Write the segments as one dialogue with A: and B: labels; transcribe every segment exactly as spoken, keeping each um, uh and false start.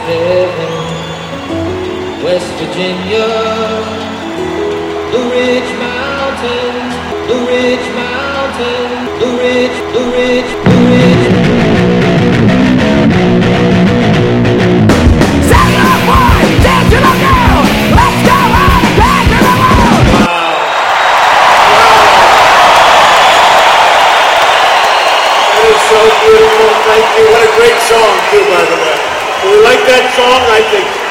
A: heaven, West Virginia, Blue Ridge Mountains, Blue Ridge Mountains, Blue Ridge, Blue Ridge, Blue Ridge. Say your boy, dance to the girl, let's go out and back to the world. Wow.
B: That is so beautiful, thank you. What a great song too, by the way. Do we like that song? I think so.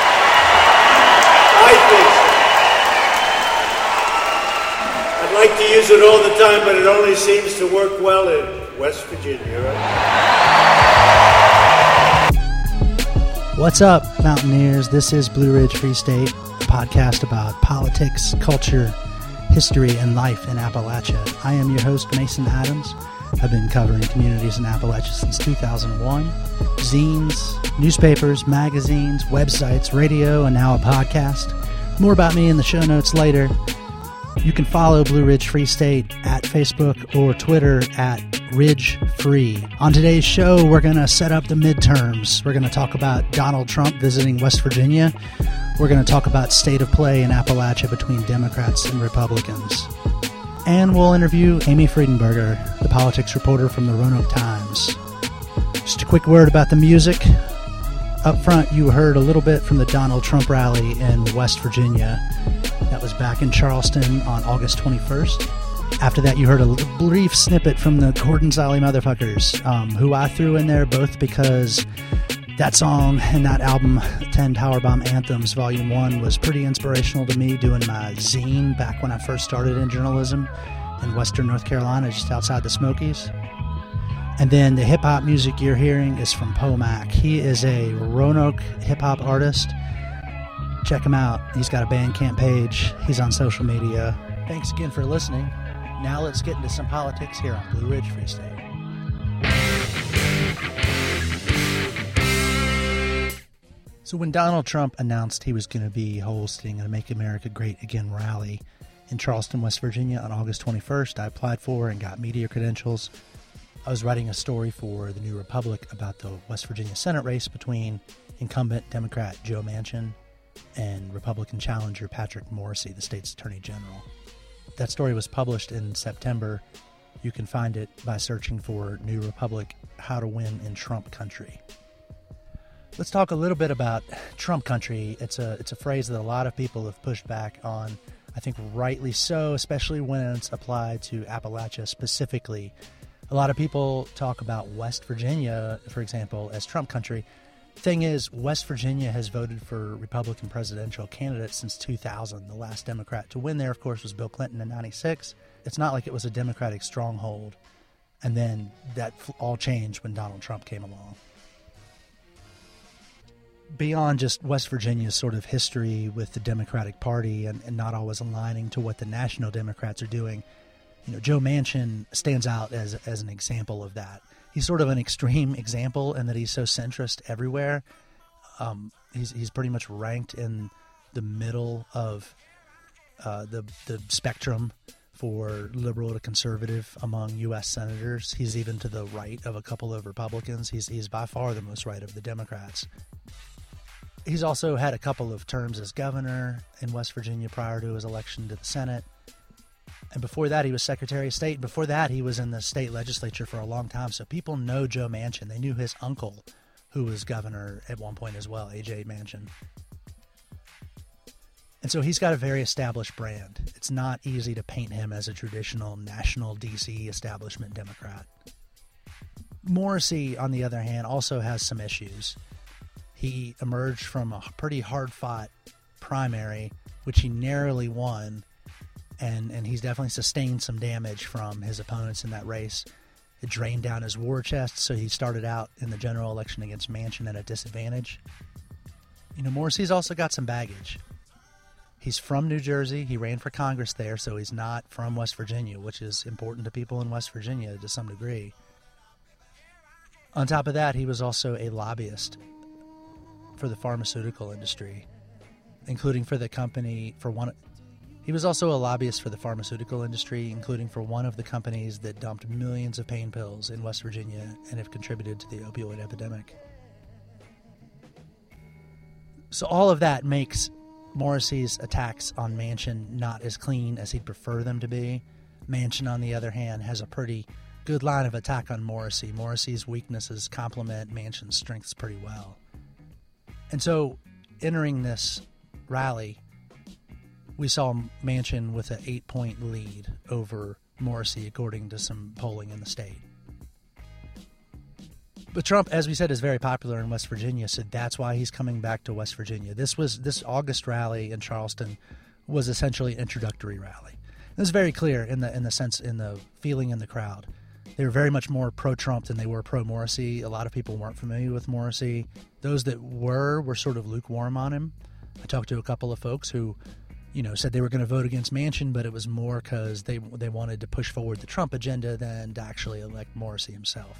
B: I think so. I'd like to use it all the time, but it only seems to work well in West Virginia, right?
C: What's up, Mountaineers? This is Blue Ridge Free State, a podcast about politics, culture, history, and life in Appalachia. I am your host, Mason Adams. I've been covering communities in Appalachia since two thousand one. Zines, newspapers, magazines, websites, radio, and now a podcast. More about me in the show notes later. You can follow Blue Ridge Free State at Facebook or Twitter at Ridge Free. On today's show, we're going to set up the midterms. We're going to talk about Donald Trump visiting West Virginia. We're going to talk about state of play in Appalachia between Democrats and Republicans. And we'll interview Amy Friedenberger, the politics reporter from the Roanoke Times. Just a quick word about the music. Up front, you heard a little bit from the Donald Trump rally in West Virginia. That was back in Charleston on August twenty-first. After that, you heard a brief snippet from the Gordon's Alley Motherfuckers, um, who I threw in there both because that song and that album, ten Powerbomb Anthems, Volume one, was pretty inspirational to me doing my zine back when I first started in journalism in western North Carolina, just outside the Smokies. And then the hip-hop music you're hearing is from Poe Mack. He is a Roanoke hip-hop artist. Check him out. He's got a Bandcamp page. He's on social media. Thanks again for listening. Now let's get into some politics here on Blue Ridge Free State. So when Donald Trump announced he was going to be hosting a Make America Great Again rally in Charleston, West Virginia on August twenty-first, I applied for and got media credentials. I was writing a story for the New Republic about the West Virginia Senate race between incumbent Democrat Joe Manchin and Republican challenger Patrick Morrisey, the state's Attorney General. That story was published in September. You can find it by searching for New Republic, How to Win in Trump Country. Let's talk a little bit about Trump Country. It's a it's a phrase that a lot of people have pushed back on, I think rightly so, especially when it's applied to Appalachia specifically. A lot of people talk about West Virginia, for example, as Trump Country. Thing is, West Virginia has voted for Republican presidential candidates since two thousand. The last Democrat to win there, of course, was Bill Clinton in ninety-six. It's not like it was a Democratic stronghold. And then that all changed when Donald Trump came along. Beyond just West Virginia's sort of history with the Democratic Party and, and not always aligning to what the national Democrats are doing, you know, Joe Manchin stands out as as an example of that. He's sort of an extreme example in that he's so centrist everywhere. Um, he's he's pretty much ranked in the middle of uh, the the spectrum for liberal to conservative among U S senators. He's even to the right of a couple of Republicans. He's he's by far the most right of the Democrats. He's also had a couple of terms as governor in West Virginia prior to his election to the Senate. And before that, he was Secretary of State. Before that, he was in the state legislature for a long time. So people know Joe Manchin. They knew his uncle, who was governor at one point as well, A J Manchin. And so he's got a very established brand. It's not easy to paint him as a traditional national D C establishment Democrat. Morrisey, on the other hand, also has some issues. He emerged from a pretty hard-fought primary, which he narrowly won. And and he's definitely sustained some damage from his opponents in that race. It drained down his war chest, so he started out in the general election against Manchin at a disadvantage. You know, Morrisey's also got some baggage. He's from New Jersey. He ran for Congress there, so he's not from West Virginia, which is important to people in West Virginia to some degree. On top of that, he was also a lobbyist for the pharmaceutical industry, including for the company for one... He was also a lobbyist for the pharmaceutical industry, including for one of the companies that dumped millions of pain pills in West Virginia and have contributed to the opioid epidemic. So all of that makes Morrissey's attacks on Manchin not as clean as he'd prefer them to be. Manchin, on the other hand, has a pretty good line of attack on Morrissey. Morrissey's weaknesses complement Manchin's strengths pretty well. And so, entering this rally, we saw Manchin with an eight-point lead over Morrissey, according to some polling in the state. But Trump, as we said, is very popular in West Virginia, so that's why he's coming back to West Virginia. This was this August rally in Charleston was essentially an introductory rally. It was very clear in the in the sense in the feeling in the crowd. They were very much more pro-Trump than they were pro-Morrissey. A lot of people weren't familiar with Morrissey. Those that were were sort of lukewarm on him. I talked to a couple of folks who, you know, said they were going to vote against Manchin, but it was more because they they wanted to push forward the Trump agenda than to actually elect Morrissey himself.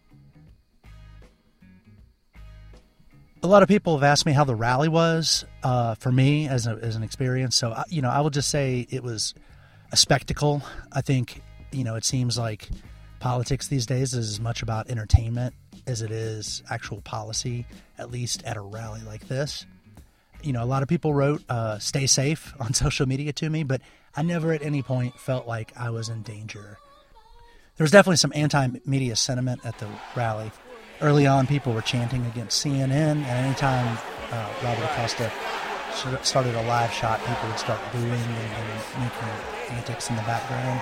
C: A lot of people have asked me how the rally was uh, for me as, a, as an experience. So, you know, I will just say it was a spectacle. I think, you know, it seems like politics these days is as much about entertainment as it is actual policy, at least at a rally like this. You know, a lot of people wrote, uh, stay safe on social media to me, but I never at any point felt like I was in danger. There was definitely some anti-media sentiment at the rally. Early on, people were chanting against C N N, and anytime uh, Robert Acosta started a live shot, people would start booing and, and making antics in the background.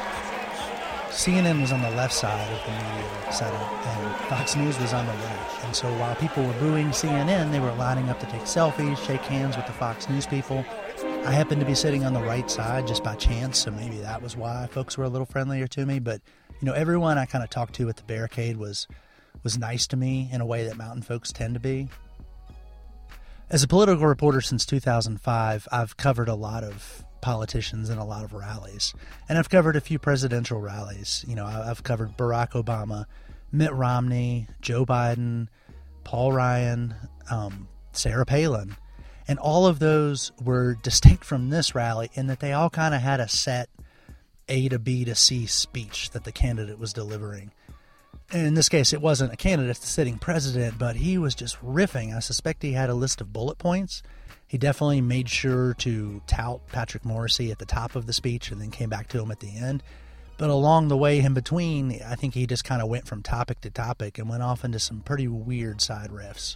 C: C N N was on the left side of the media setup, and Fox News was on the right. And so while people were booing C N N, they were lining up to take selfies, shake hands with the Fox News people. I happened to be sitting on the right side just by chance, so maybe that was why folks were a little friendlier to me. But, you know, everyone I kind of talked to at the barricade was was nice to me in a way that mountain folks tend to be. As a political reporter since two thousand five, I've covered a lot of politicians and a lot of rallies. And I've covered a few presidential rallies. You know, I've covered Barack Obama, Mitt Romney, Joe Biden, Paul Ryan, um, Sarah Palin. And all of those were distinct from this rally in that they all kind of had a set A to B to C speech that the candidate was delivering. And in this case, it wasn't a candidate, the sitting president, but he was just riffing. I suspect he had a list of bullet points. He definitely made sure to tout Patrick Morrissey at the top of the speech and then came back to him at the end. But along the way in between, I think he just kind of went from topic to topic and went off into some pretty weird side riffs.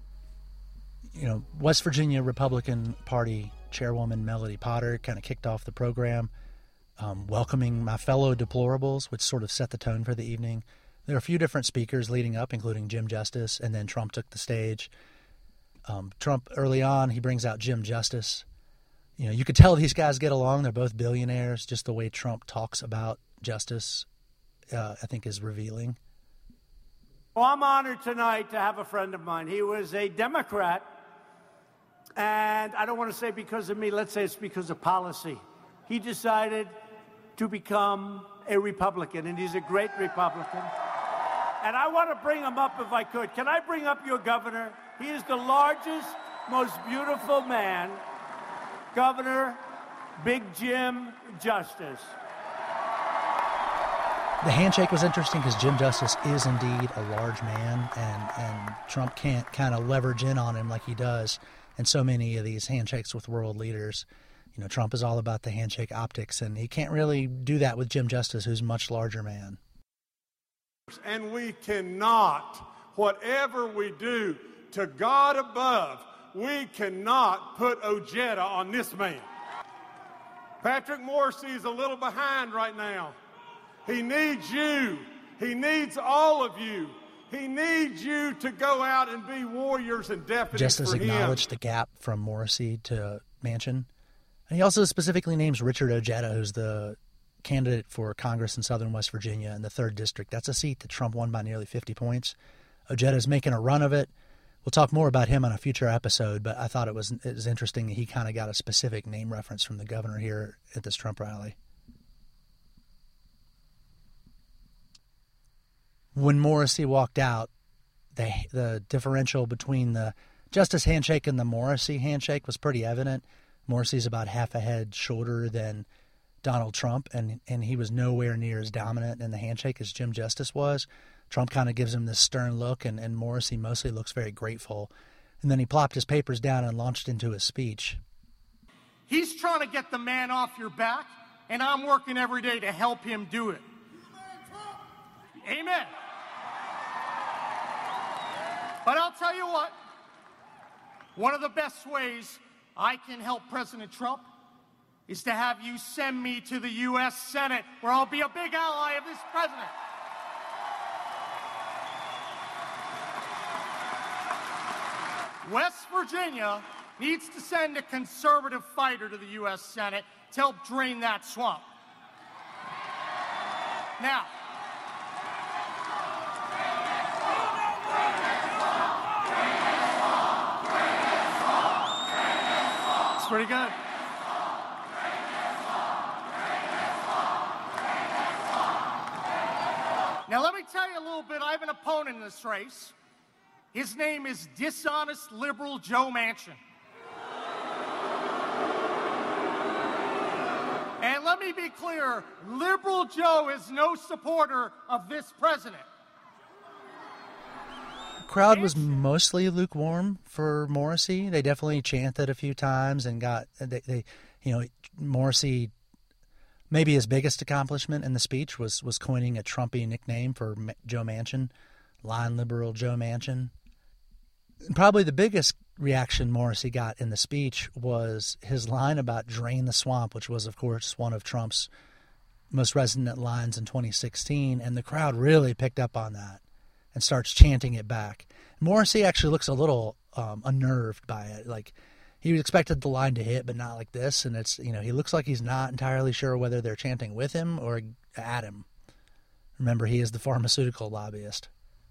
C: You know, West Virginia Republican Party Chairwoman Melody Potter kind of kicked off the program, um, welcoming my fellow deplorables, which sort of set the tone for the evening. There were a few different speakers leading up, including Jim Justice, and then Trump took the stage. Um, Trump, early on, he brings out Jim Justice. You know, you could tell these guys get along. They're both billionaires. Just the way Trump talks about Justice, uh, I think, is revealing.
D: Well, I'm honored tonight to have a friend of mine. He was a Democrat, and I don't want to say because of me. Let's say it's because of policy. He decided to become a Republican, and he's a great Republican. And I want to bring him up if I could. Can I bring up your governor? He is the largest, most beautiful man, Governor Big Jim Justice.
C: The handshake was interesting because Jim Justice is indeed a large man, and, and Trump can't kind of leverage in on him like he does in so many of these handshakes with world leaders. You know, Trump is all about the handshake optics, and he can't really do that with Jim Justice, who's a much larger man.
E: And we cannot, whatever we do, to God above, we cannot put Ojeda on this man. Patrick Morrissey is a little behind right now. He needs you. He needs all of you. He needs you to go out and be warriors and deputies
C: Justice
E: for him.
C: acknowledged the gap from Morrissey to Manchin. And he also specifically names Richard Ojeda, who's the candidate for Congress in southern West Virginia in the third district. That's a seat that Trump won by nearly fifty points. Ojeda's making a run of it. We'll talk more about him on a future episode, but I thought it was, it was interesting that he kind of got a specific name reference from the governor here at this Trump rally. When Morrissey walked out, the, the differential between the Justice handshake and the Morrissey handshake was pretty evident. Morrissey's about half a head shorter than Donald Trump, and, and he was nowhere near as dominant in the handshake as Jim Justice was. Trump kind of gives him this stern look, and, and Morrissey mostly looks very grateful. And then he plopped his papers down and launched into his speech.
F: He's trying to get the man off your back, and I'm working every day to help him do it. Amen. But I'll tell you what, one of the best ways I can help President Trump is to have you send me to the U S Senate, where I'll be a big ally of this president. West Virginia needs to send a conservative fighter to the U S Senate to help drain that swamp. Now, it's pretty good. Now, let me tell you a little bit. I have an opponent in this race. His name is dishonest liberal Joe Manchin. And let me be clear, liberal Joe is no supporter of this president.
C: The crowd was mostly lukewarm for Morrissey. They definitely chanted a few times and got, they, they you know, Morrissey, maybe his biggest accomplishment in the speech was, was coining a Trumpy nickname for Joe Manchin, line liberal Joe Manchin. Probably the biggest reaction Morrissey got in the speech was his line about drain the swamp, which was, of course, one of Trump's most resonant lines in twenty sixteen, and the crowd really picked up on that and starts chanting it back. Morrissey actually looks a little um, unnerved by it. Like, he expected the line to hit, but not like this, and it's, you know, he looks like he's not entirely sure whether they're chanting with him or at him. Remember, he is the pharmaceutical lobbyist.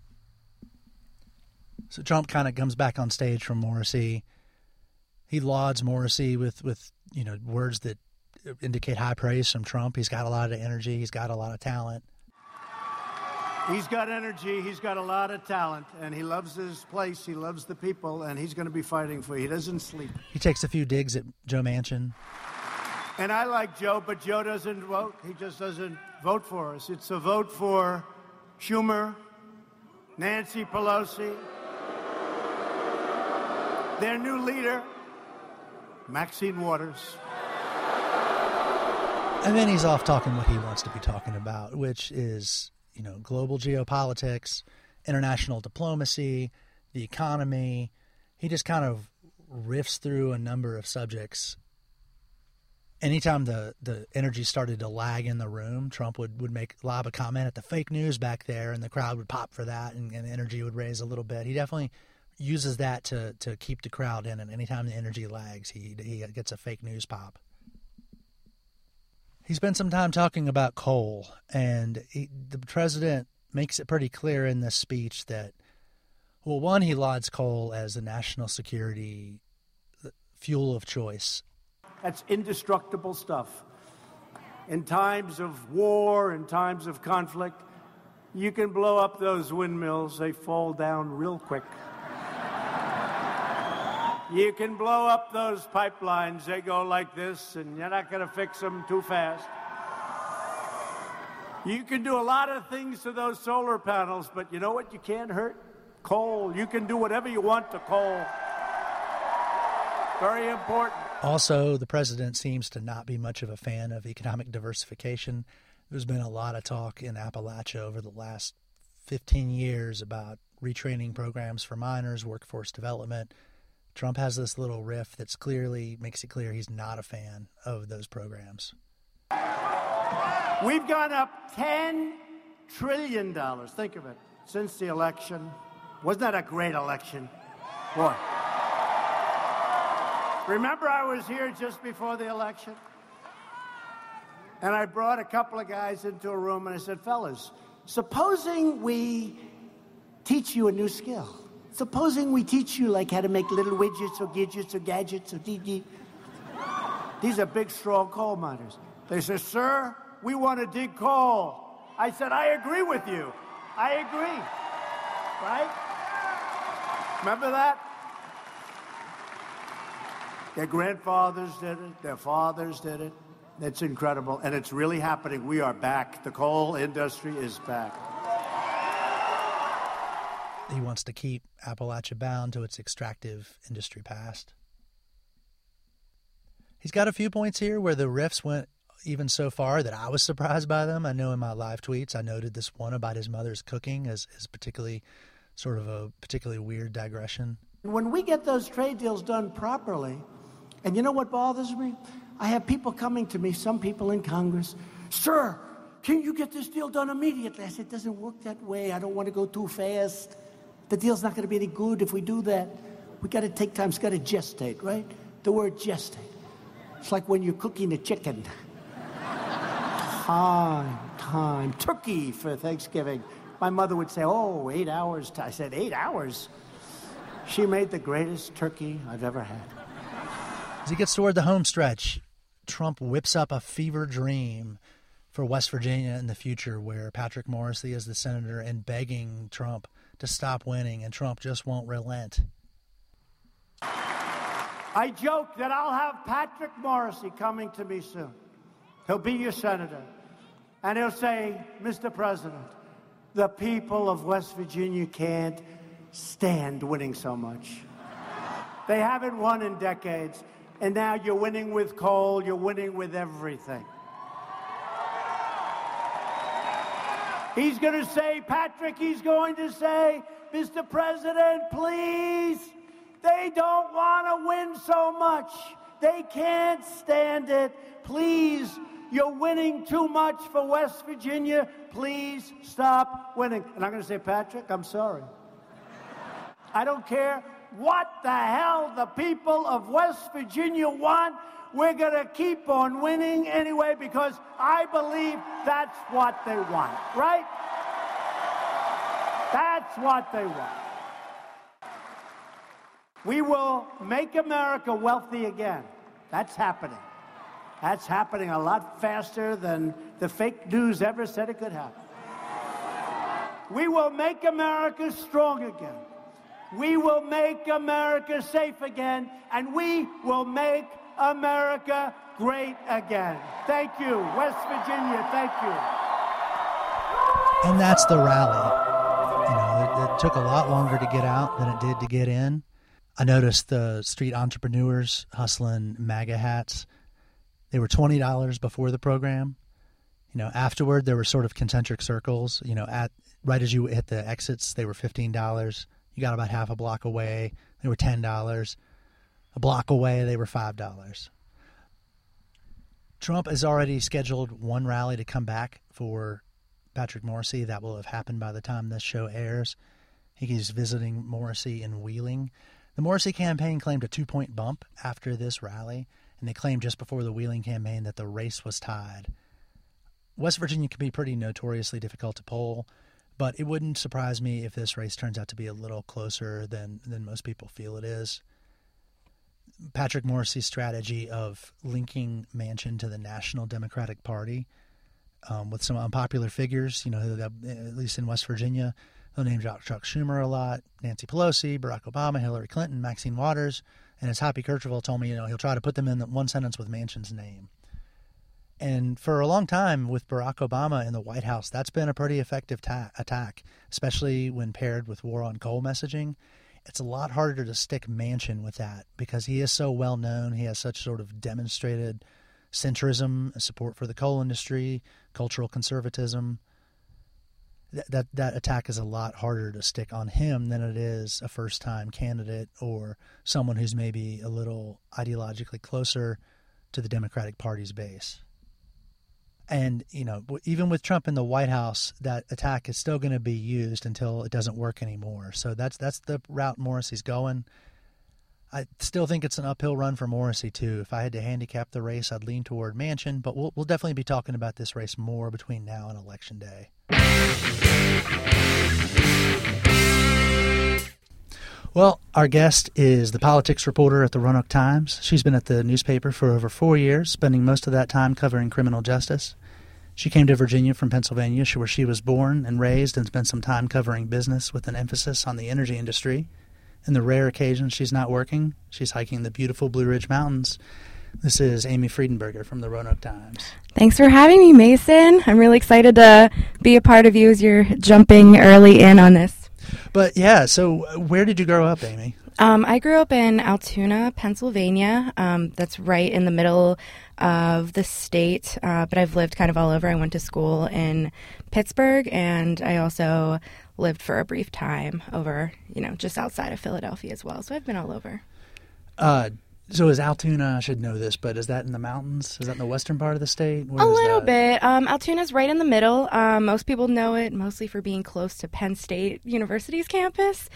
C: So Trump kind of comes back on stage from Morrissey. He lauds Morrissey with, with, you know, words that indicate high praise from Trump. He's got a lot of energy. He's got a lot of talent.
D: He's got energy. He's got a lot of talent, and he loves his place. He loves the people, and he's going to be fighting for you. He doesn't sleep.
C: He takes a few digs at Joe Manchin.
D: And I like Joe, but Joe doesn't vote. He just doesn't vote for us. It's a vote for Schumer, Nancy Pelosi, their new leader, Maxine Waters.
C: And then he's off talking what he wants to be talking about, which is, you know, global geopolitics, international diplomacy, the economy. He just kind of riffs through a number of subjects. Anytime the, the energy started to lag in the room, Trump would, would make lob a comment at the fake news back there, and the crowd would pop for that, and, and energy would raise a little bit. He definitely uses that to, to keep the crowd in, and anytime the energy lags, he he gets a fake news pop. He spent some time talking about coal, and he, the president makes it pretty clear in this speech that, well, one, he lauds coal as the national security fuel of choice.
D: That's indestructible stuff. In times of war, in times of conflict, you can blow up those windmills. They fall down real quick. You can blow up those pipelines. They go like this, and you're not going to fix them too fast. You can do a lot of things to those solar panels, but you know what you can't hurt? Coal. You can do whatever you want to coal. Very important.
C: Also, the president seems to not be much of a fan of economic diversification. There's been a lot of talk in Appalachia over the last fifteen years about retraining programs for miners, workforce development. Trump has this little riff that's clearly makes it clear he's not a fan of those programs.
D: We've gone up ten trillion dollars, think of it, since the election. Wasn't that a great election? Boy. Remember I was here just before the election? And I brought a couple of guys into a room and I said, fellas, supposing we teach you a new skill. Supposing we teach you like how to make little widgets or gadgets or gadgets or D D. These are big, strong coal miners. They said, sir, we want to dig coal. I said, I agree with you. I agree. Right? Remember that? Their grandfathers did it. Their fathers did it. It's incredible. And it's really happening. We are back. The coal industry is back.
C: he wants to keep Appalachia bound to its extractive industry past. He's got a few points here where the riffs went even so far that I was surprised by them. I know in my live tweets I noted this one about his mother's cooking as, as particularly sort of a particularly weird digression.
D: When we get those trade deals done properly, and you know what bothers me? I have people coming to me, some people in Congress, sir, can you get this deal done immediately? I said, it doesn't work that way. I don't want to go too fast. The deal's not going to be any good if we do that. We got to take time. It's got to gestate, right? The word gestate. It's like when you're cooking a chicken. Time, time. Turkey for Thanksgiving. My mother would say, oh, eight hours. I said, eight hours? She made the greatest turkey I've ever had.
C: As he gets toward the home stretch, Trump whips up a fever dream for West Virginia in the future where Patrick Morrisey is the senator and begging Trump to stop winning, and Trump just won't relent.
D: I joke that I'll have Patrick Morrisey coming to me soon. He'll be your senator. And he'll say, Mister President, the people of West Virginia can't stand winning so much. They haven't won in decades. And now you're winning with coal, you're winning with everything. He's going to say, Patrick, he's going to say, Mister President, please, they don't want to win so much. They can't stand it. Please, you're winning too much for West Virginia. Please stop winning. And I'm going to say, Patrick, I'm sorry. I don't care what the hell the people of West Virginia want. We're going to keep on winning anyway because I believe that's what they want, right? That's what they want. We will make America wealthy again. That's happening. That's happening a lot faster than the fake news ever said it could happen. We will make America strong again. We will make America safe again, and we will make America great again. Thank you, West Virginia. Thank you.
C: And that's the rally. You know, it, it took a lot longer to get out than it did to get in. I noticed the street entrepreneurs hustling MAGA hats. They were twenty dollars before the program. You know, afterward, there were sort of concentric circles. You know, at right as you hit the exits, they were fifteen dollars. You got about half a block away, they were ten dollars. A block away, they were five dollars. Trump has already scheduled one rally to come back for Patrick Morrisey. That will have happened by the time this show airs. He's visiting Morrisey in Wheeling. The Morrisey campaign claimed a two-point bump after this rally, and they claimed just before the Wheeling campaign that the race was tied. West Virginia can be pretty notoriously difficult to poll, but it wouldn't surprise me if this race turns out to be a little closer than, than most people feel it is. Patrick Morrisey's strategy of linking Manchin to the National Democratic Party um, with some unpopular figures, you know, at least in West Virginia, they'll name Chuck Schumer a lot, Nancy Pelosi, Barack Obama, Hillary Clinton, Maxine Waters, and as Happy Kercheval told me, you know, he'll try to put them in one sentence with Manchin's name. And for a long time with Barack Obama in the White House, that's been a pretty effective ta- attack, especially when paired with war on coal messaging. It's a lot harder to stick Manchin with that because he is so well known. He has such sort of demonstrated centrism, support for the coal industry, cultural conservatism. That, that that attack is a lot harder to stick on him than it is a first-time candidate or someone who's maybe a little ideologically closer to the Democratic Party's base. And, you know, even with Trump in the White House, that attack is still going to be used until it doesn't work anymore. So that's that's the route Morrisey's going. I still think it's an uphill run for Morrisey, too. If I had to handicap the race, I'd lean toward Manchin, but we'll, we'll definitely be talking about this race more between now and Election Day. Well, our guest is the politics reporter at the Roanoke Times. She's been at the newspaper for over four years, spending most of that time covering criminal justice. She came to Virginia from Pennsylvania, where she was born and raised, and spent some time covering business with an emphasis on the energy industry. In the rare occasions she's not working, she's hiking the beautiful Blue Ridge Mountains. This is Amy Friedenberger from the Roanoke Times.
G: Thanks for having me, Mason. I'm really excited to be a part of you as you're jumping early in on this.
C: But yeah, so where did you grow up, Amy?
G: Um, I grew up in Altoona, Pennsylvania. Um, that's right in the middle of the state, uh, but I've lived kind of all over. I went to school in Pittsburgh, and I also lived for a brief time over, you know, just outside of Philadelphia as well. So I've been all over.
C: Uh, so is Altoona, I should know this, but is that in the mountains? Is that in the western part of the state? Where
G: a
C: is
G: little
C: that?
G: bit. Um, Altoona's right in the middle. Um, most people know it mostly for being close to Penn State University's campus.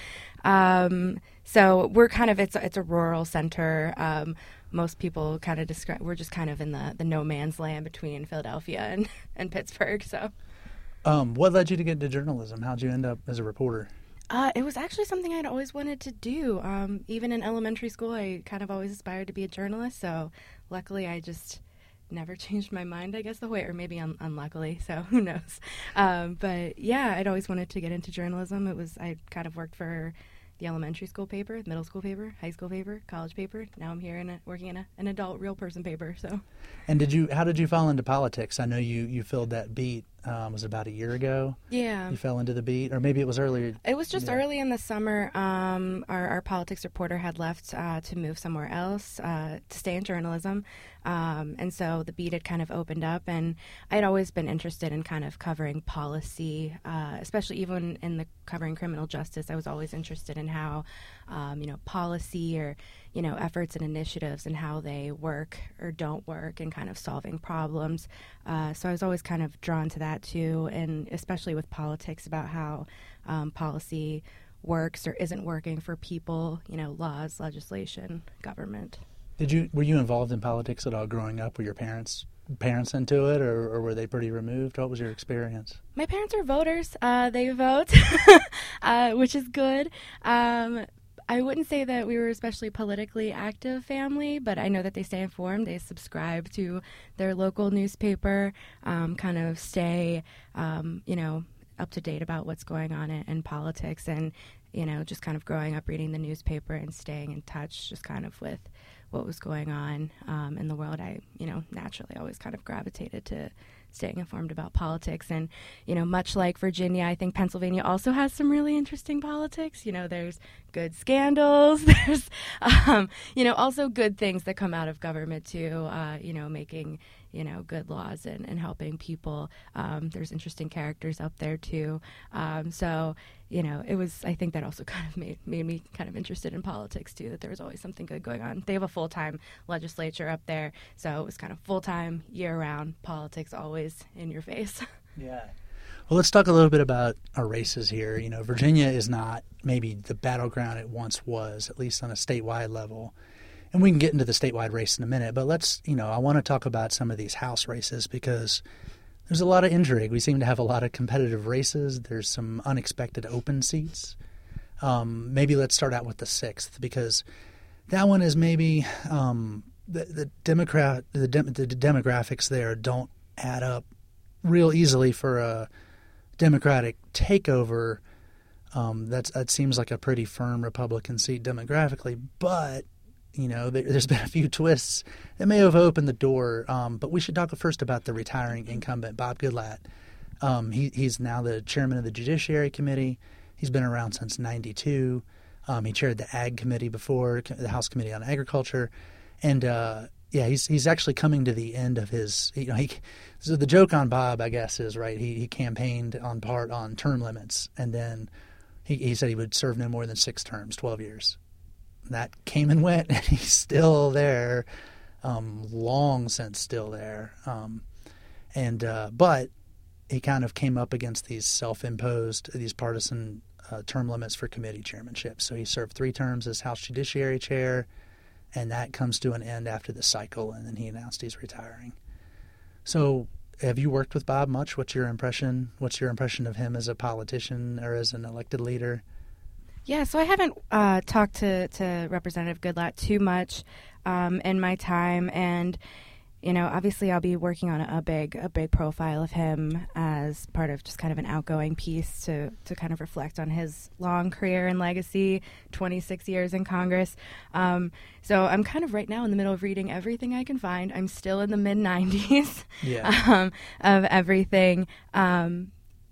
G: Um, so we're kind of, it's, it's a rural center. Um, most people kind of describe, we're just kind of in the, the no man's land between Philadelphia and, and Pittsburgh. So,
C: um, what led you to get into journalism? How'd you end up as a reporter?
G: Uh, it was actually something I'd always wanted to do. Um, even in elementary school, I kind of always aspired to be a journalist. So luckily, I just never changed my mind, I guess, the way, or maybe un- unluckily. So who knows? Um, but yeah, I'd always wanted to get into journalism. It was, I kind of worked for the elementary school paper, middle school paper, high school paper, college paper. Now I'm here in a, working in a, an adult real person paper. So.
C: And did you? How did you fall into politics? I know you, you filled that beat. Um, was it about a year ago?
G: Yeah.
C: You fell into the beat, or maybe it was earlier.
G: It was just
C: yeah.
G: early in the summer. Um, our, our politics reporter had left uh, to move somewhere else uh, to stay in journalism, um, and so the beat had kind of opened up. And I'd always been interested in kind of covering policy, uh, especially even in the covering criminal justice. I was always interested in how, um, you know, policy or you know efforts and initiatives and how they work or don't work, and kind of solving problems. Uh, so I was always kind of drawn to that too, and especially with politics, about how um, policy works or isn't working for people, you know, laws, legislation, government.
C: Did you were you involved in politics at all growing up? Were your parents parents into it, or, or were they pretty removed? What was your experience?
G: My parents are voters. Uh, they vote, uh, which is good. Um, I wouldn't say that we were especially politically active family, but I know that they stay informed. They subscribe to their local newspaper, um, kind of stay, um, you know, up to date about what's going on in, in politics, and, you know, just kind of growing up reading the newspaper and staying in touch just kind of with what was going on um, in the world. I, you know, naturally always kind of gravitated to staying informed about politics. And, you know, much like Virginia, I think Pennsylvania also has some really interesting politics. You know, there's good scandals. There's, um, you know, also good things that come out of government, too, uh, you know, making, you know, good laws and, and helping people. Um, there's interesting characters up there, too. Um, so, you know, it was, I think that also kind of made, made me kind of interested in politics, too, that there was always something good going on. They have a full-time legislature up there, so it was kind of full-time, year-round politics, always in your face.
C: Yeah. Well, let's talk a little bit about our races here. You know, Virginia is not maybe the battleground it once was, at least on a statewide level. And we can get into the statewide race in a minute, but let's, you know, I want to talk about some of these House races because there's a lot of intrigue. We seem to have a lot of competitive races. There's some unexpected open seats. Um, maybe let's start out with the sixth, because that one is maybe um, the, the Democrat, the, de- the demographics there don't add up real easily for a Democratic takeover. Um, that's that seems like a pretty firm Republican seat demographically, but you know there, there's been a few twists that may have opened the door. Um, but we should talk first about the retiring incumbent Bob Goodlatte. Um, he, he's now the chairman of the Judiciary Committee. He's been around since ninety-two. Um, he chaired the Ag Committee before, the House Committee on Agriculture, and uh, yeah, he's he's actually coming to the end of his. You know, he so the joke on Bob, I guess, is right. He he campaigned on part on term limits, and then he he said he would serve no more than six terms, twelve years. That came and went, and he's still there, um, long since still there. Um, and uh, but he kind of came up against these self-imposed, these partisan uh, term limits for committee chairmanship. So he served three terms as House Judiciary Chair, and that comes to an end after the cycle, and then he announced he's retiring. So have you worked with Bob much? What's your impression? What's your impression of him as a politician or as an elected leader?
G: Yeah, so I haven't uh, talked to, to Representative Goodlatte too much um, in my time, and you know, obviously I'll be working on a big a big profile of him as part of just kind of an outgoing piece to, to kind of reflect on his long career and legacy, twenty-six years in Congress. Um, so I'm kind of right now in the middle of reading everything I can find. I'm still in the mid nineties
C: yeah.
G: um, of everything. Um,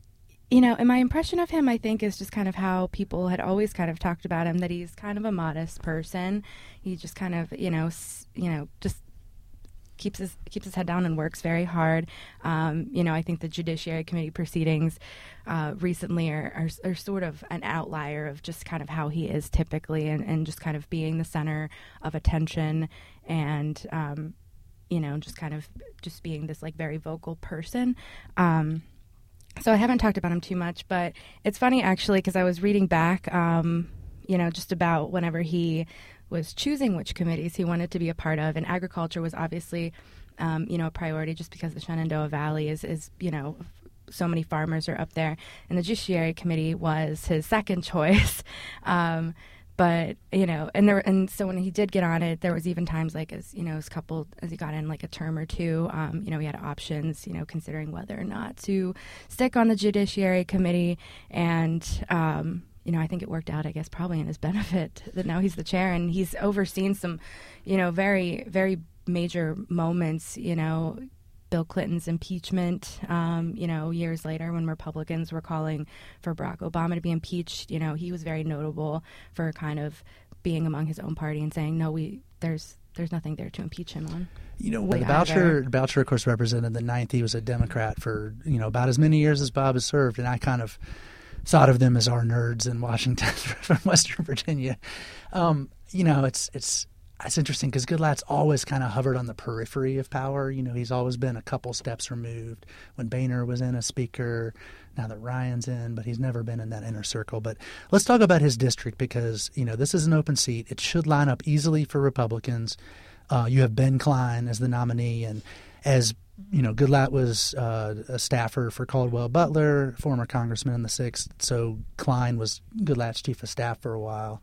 G: you know, and my impression of him, I think, is just kind of how people had always kind of talked about him, that he's kind of a modest person. He just kind of, you know, s- you know, just keeps his keeps his head down and works very hard. Um, you know, I think the Judiciary Committee proceedings uh, recently are, are are sort of an outlier of just kind of how he is typically, and, and just kind of being the center of attention, and um, you know, just kind of just being this like very vocal person. Um, so I haven't talked about him too much, but it's funny actually, because I was reading back, um, you know, just about whenever he was choosing which committees he wanted to be a part of, and agriculture was obviously, um, you know, a priority just because the Shenandoah Valley is, is, you know, so many farmers are up there, and the Judiciary Committee was his second choice. Um, but, you know, and there, and so when he did get on it, there was even times like as, you know, as couple, as he got in like a term or two, um, you know, he had options, you know, considering whether or not to stick on the Judiciary Committee, and, um, you know, I think it worked out, I guess, probably in his benefit that now he's the chair, and he's overseen some, you know, very, very major moments, you know, Bill Clinton's impeachment, um, you know, years later when Republicans were calling for Barack Obama to be impeached. You know, he was very notable for kind of being among his own party and saying, no, we there's there's nothing there to impeach him on.
C: You know, the Boucher, Boucher, of course, represented the ninth. He was a Democrat for, you know, about as many years as Bob has served, and I kind of thought of them as our nerds in Washington from Western Virginia. Um, you know, it's it's it's interesting because Goodlatte's always kind of hovered on the periphery of power. You know, he's always been a couple steps removed. When Boehner was in as Speaker, now that Ryan's in, but he's never been in that inner circle. But let's talk about his district because, you know, this is an open seat. It should line up easily for Republicans. Uh, you have Ben Klein as the nominee, and as you know, Goodlatte was uh, a staffer for Caldwell Butler, former congressman in the sixth. So Klein was Goodlatte's chief of staff for a while.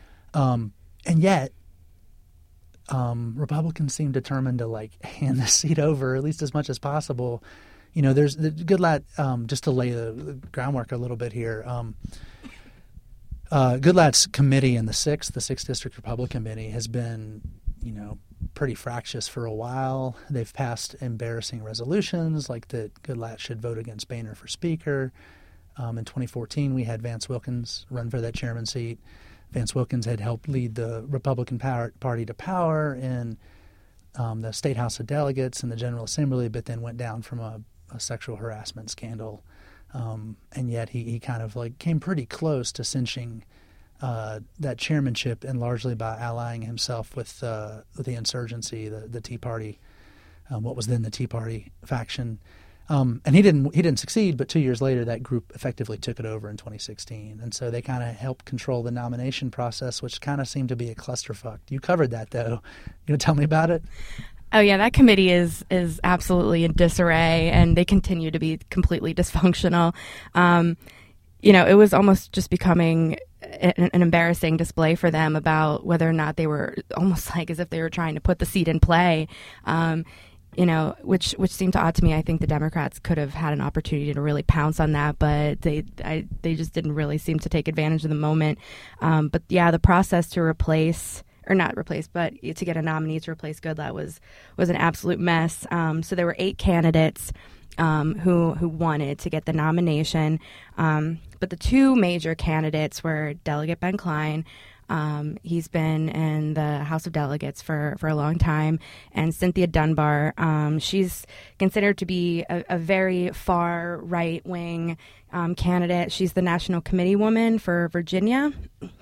C: Um, and yet, um, Republicans seem determined to like hand this seat over at least as much as possible. You know, there's the Goodlatte, um, just to lay the, the groundwork a little bit here. Um, uh, Goodlatte's committee in the sixth, the sixth District Republican Committee, has been, you know, pretty fractious for a while. They've passed embarrassing resolutions like that Goodlatte should vote against Boehner for Speaker. Um, in twenty fourteen, we had Vance Wilkins run for that chairman seat. Vance Wilkins had helped lead the Republican power, Party to power in um, the State House of Delegates and the General Assembly, but then went down from a, a sexual harassment scandal. Um, and yet he, he kind of like came pretty close to cinching Uh, that chairmanship, and largely by allying himself with, uh, with the insurgency, the, the Tea Party, um, what was then the Tea Party faction. Um, and he didn't he didn't succeed, but two years later that group effectively took it over in twenty sixteen. And so they kind of helped control the nomination process, which kind of seemed to be a clusterfuck. You covered that, though. You want to tell me about it?
G: Oh, yeah, that committee is is absolutely in disarray, and they continue to be completely dysfunctional. Um, you know, it was almost just becoming an, an embarrassing display for them about whether or not they were almost like as if they were trying to put the seat in play, um, you know, which which seemed odd to me. I think the Democrats could have had an opportunity to really pounce on that, but they I, they just didn't really seem to take advantage of the moment. Um, but, yeah, the process to replace or not replace, but to get a nominee to replace Goodlatte was, was an absolute mess. Um, so there were eight candidates Um, who who wanted to get the nomination. Um, but the two major candidates were Delegate Ben Klein. Um, he's been in the House of Delegates for, for a long time. And Cynthia Dunbar. Um, she's considered to be a, a very far right-wing um, candidate. She's the National Committee woman for Virginia.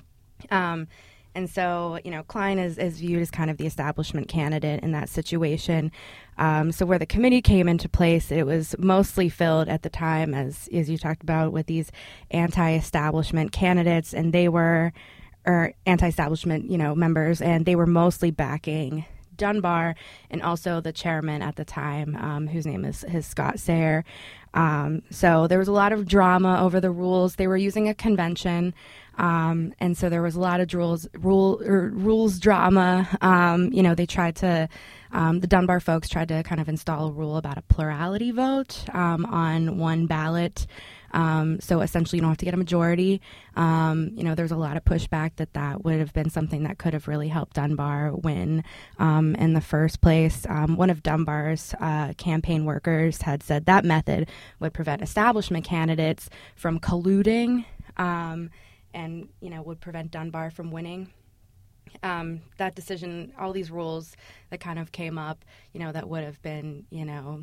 G: Um And so, you know, Klein is, is viewed as kind of the establishment candidate in that situation. Um, so where the committee came into place, it was mostly filled at the time, as as you talked about, with these anti-establishment candidates, and they were, or anti-establishment, you know, members, and they were mostly backing Dunbar and also the chairman at the time, um, whose name is, is Scott Sayre. Um, so there was a lot of drama over the rules. They were using a convention. Um, and so there was a lot of rules, rule, or rules drama. Um, you know, they tried to, um, the Dunbar folks tried to kind of install a rule about a plurality vote um, on one ballot. Um, so essentially, you don't have to get a majority. Um, you know, there's a lot of pushback that that would have been something that could have really helped Dunbar win um, in the first place. Um, one of Dunbar's uh, campaign workers had said that method would prevent establishment candidates from colluding um, and, you know, would prevent Dunbar from winning. Um, that decision, all these rules that kind of came up, you know, that would have been, you know,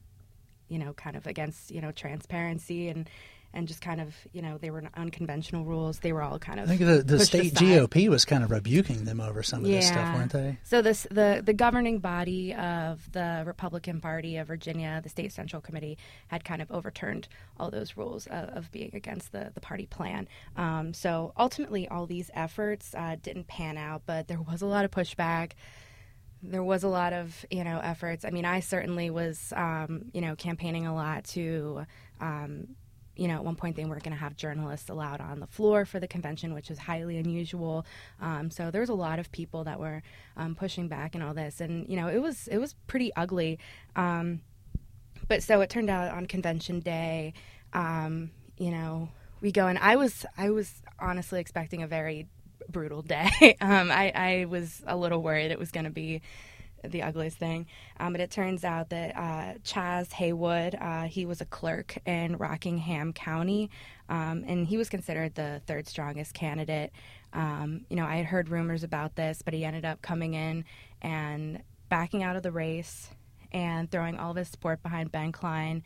G: you know, kind of against, you know, transparency and, and just kind of, you know, they were unconventional rules. They were all kind of
C: I think the, the
G: pushed
C: state
G: aside.
C: G O P was kind of rebuking them over some of
G: yeah.
C: this stuff, weren't they?
G: So this the, the governing body of the Republican Party of Virginia, the State Central Committee, had kind of overturned all those rules of, of being against the, the party plan. Um, so ultimately, all these efforts uh, didn't pan out, but there was a lot of pushback. There was a lot of, you know, efforts. I mean, I certainly was, um, you know, campaigning a lot to, um, you know, at one point they weren't going to have journalists allowed on the floor for the convention, which is highly unusual. Um, so there was a lot of people that were um, pushing back and all this. And, you know, it was it was pretty ugly. Um, but so it turned out on convention day, um, you know, we go and I was I was honestly expecting a very brutal day. um, I, I was a little worried it was going to be the ugliest thing. Um, but it turns out that uh, Chaz Haywood, uh, he was a clerk in Rockingham County, um, and he was considered the third strongest candidate. Um, you know, I had heard rumors about this, but he ended up coming in and backing out of the race and throwing all of his support behind Ben Cline,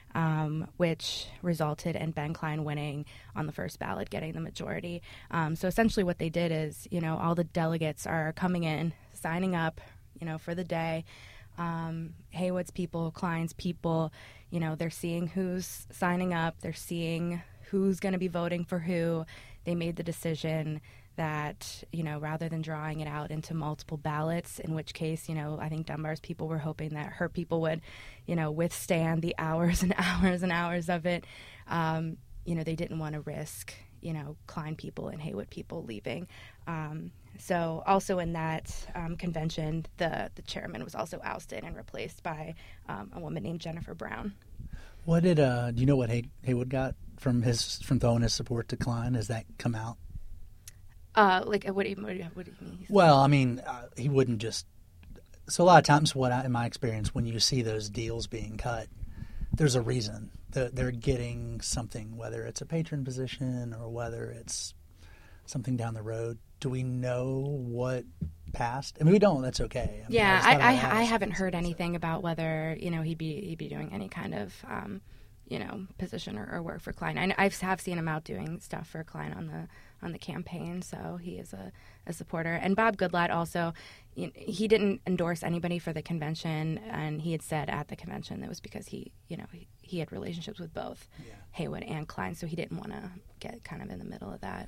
G: Um, which resulted in Ben Cline winning on the first ballot, getting the majority. Um, so essentially what they did is, you know, all the delegates are coming in, signing up, you know, for the day. Um, Haywood's people, Cline's people, you know, they're seeing who's signing up. They're seeing who's going to be voting for who. They made the decision that, you know, rather than drawing it out into multiple ballots, in which case, you know, I think Dunbar's people were hoping that her people would, you know, withstand the hours and hours and hours of it. Um, you know, they didn't want to risk, you know, Cline people and Haywood people leaving. Um, so also in that um, convention, the, the chairman was also ousted and replaced by um, a woman named Jennifer Brown.
C: What did, uh, do you know what Hay- Haywood got from his from throwing his support to Cline? Has that come out?
G: Uh, like, what do you, what do you, what do you mean?
C: Well, I mean, uh, he wouldn't just. So a lot of times, what I, in my experience, when you see those deals being cut, there's a reason. They're, they're getting something, whether it's a patron position or whether it's something down the road. Do we know what passed? I mean, we don't. That's okay. I mean,
G: yeah,
C: I,
G: I, I,
C: I,
G: I haven't heard anything about whether, you know, he'd be he'd be doing any kind of, um, you know, position or, or work for Cline. I I've, have seen him out doing stuff for Cline on the on the campaign, so he is a, a supporter. And Bob Goodlatte also, you know, he didn't endorse anybody for the convention, and he had said at the convention that was because he, you know, he, he had relationships with both yeah. Haywood and Cline, so he didn't want to get kind of in the middle of that.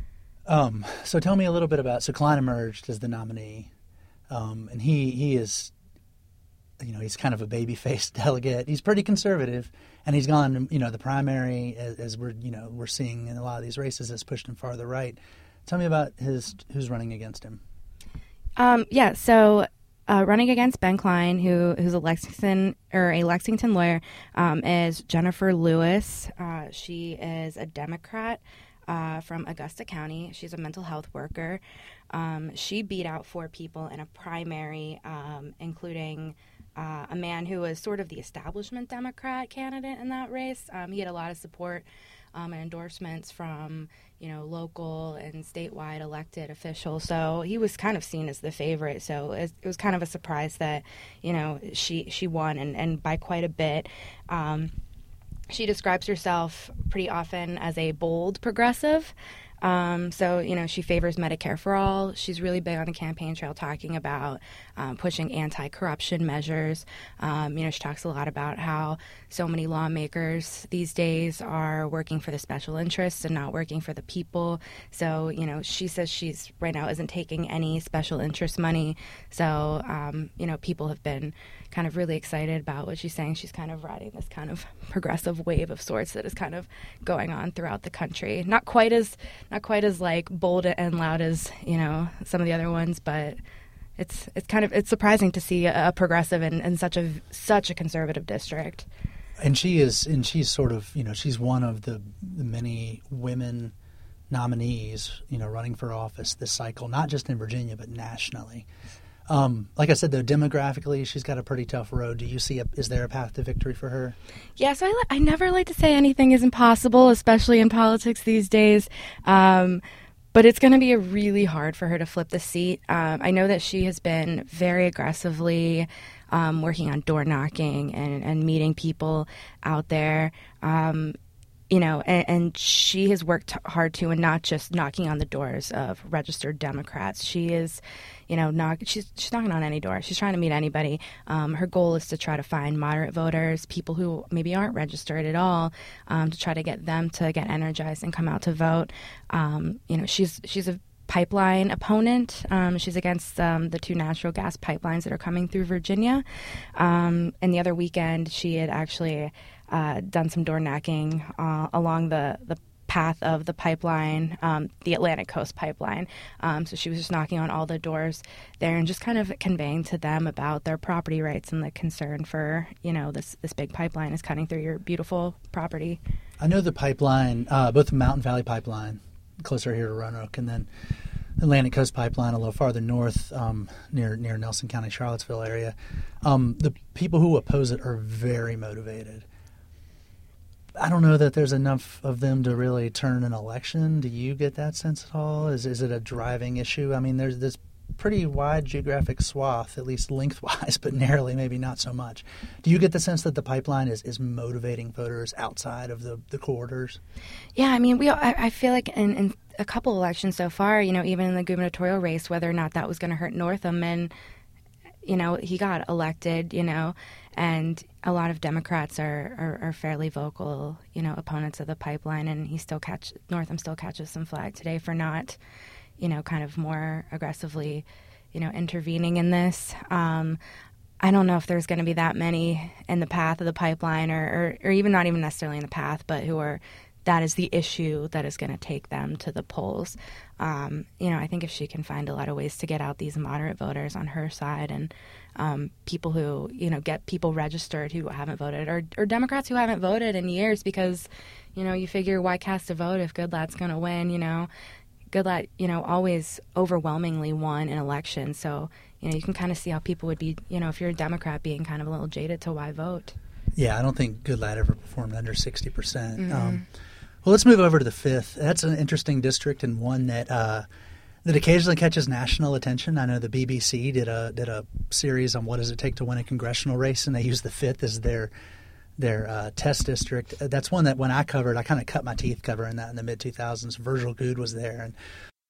C: Um, so tell me a little bit about, so Cline emerged as the nominee, um, and he, he is, you know, he's kind of a baby-faced delegate. He's pretty conservative, and he's gone, you know, the primary, as, as we're, you know, we're seeing in a lot of these races, has pushed him farther right. Tell me about his, who's running against him.
G: Um, yeah, so uh, running against Ben Cline, who who's a Lexington or a Lexington lawyer, um, is Jennifer Lewis. Uh, she is a Democrat uh, from Augusta County. She's a mental health worker. Um, she beat out four people in a primary, um, including Uh, a man who was sort of the establishment Democrat candidate in that race. Um, he had a lot of support um, and endorsements from, you know, local and statewide elected officials. So he was kind of seen as the favorite. So it, it was kind of a surprise that, you know, she she won and, and by quite a bit. Um, she describes herself pretty often as a bold progressive. Um, so, you know, she favors Medicare for all. She's really big on the campaign trail talking about um, pushing anti-corruption measures. Um, you know, she talks a lot about how so many lawmakers these days are working for the special interests and not working for the people. So, you know, she says she's right now isn't taking any special interest money. So, um, you know, people have been kind of really excited about what she's saying. She's kind of riding this kind of progressive wave of sorts that is kind of going on throughout the country. Not quite as not quite as like bold and loud as, you know, some of the other ones, but it's it's kind of it's surprising to see a, a progressive in, in such a such a conservative district.
C: And she is, and she's sort of, you know, she's one of the, the many women nominees, you know, running for office this cycle, not just in Virginia, but nationally. Um, like I said, though, demographically, she's got a pretty tough road. Do you see, a, is there a path to victory for her?
G: Yeah, so I, li- I never like to say anything is impossible, especially in politics these days. Um, but it's going to be a really hard for her to flip the seat. Um, I know that she has been very aggressively um, working on door knocking and, and meeting people out there. Um, You know, and, and she has worked hard too, and not just knocking on the doors of registered Democrats. She is, you know, knock, she's she's knocking on any door. She's trying to meet anybody. Um, her goal is to try to find moderate voters, people who maybe aren't registered at all, um, to try to get them to get energized and come out to vote. Um, you know, she's she's a pipeline opponent. Um, she's against um, the two natural gas pipelines that are coming through Virginia. Um, and the other weekend, she had actually uh, done some door knocking uh, along the, the path of the pipeline, um, the Atlantic Coast pipeline. Um, so she was just knocking on all the doors there and just kind of conveying to them about their property rights and the concern for, you know, this, this big pipeline is cutting through your beautiful property.
C: I know the pipeline, uh, both the Mountain Valley Pipeline, closer here to Roanoke, and then Atlantic Coast Pipeline a little farther north, um, near near Nelson County, Charlottesville area. Um, the people who oppose it are very motivated. I don't know that there's enough of them to really turn an election. Do you get that sense at all? Is is it a driving issue? I mean, there's this pretty wide geographic swath, at least lengthwise, but narrowly maybe not so much. Do you get the sense that the pipeline is, is motivating voters outside of the, the corridors?
G: Yeah, I mean, we. I, I feel like in, in a couple elections so far, you know, even in the gubernatorial race, whether or not that was going to hurt Northam, and, you know, he got elected, you know, and a lot of Democrats are, are, are fairly vocal, you know, opponents of the pipeline, and he still catch Northam still catches some flack today for not, you know, kind of more aggressively, you know, intervening in this. Um, I don't know if there's going to be that many in the path of the pipeline, or, or, or even not even necessarily in the path, but who are, that is the issue that is going to take them to the polls. Um, you know, I think if she can find a lot of ways to get out these moderate voters on her side, and um, people who, you know, get people registered who haven't voted, or, or Democrats who haven't voted in years, because, you know, you figure why cast a vote if Goodlatte's going to win, you know. Goodlatte, you know, always overwhelmingly won an election. So, you know, you can kind of see how people would be, you know, if you're a Democrat, being kind of a little jaded to why vote.
C: Yeah, I don't think Goodlatte ever performed under sixty percent.
G: Mm-hmm.
C: Um, well, let's move over to the fifth. That's an interesting district, and one that uh, that occasionally catches national attention. I know the B B C did a did a series on what does it take to win a congressional race, and they used the fifth as their their uh, test district. That's one that when I covered, I kind of cut my teeth covering that in the mid two thousands. Virgil Goode was there. And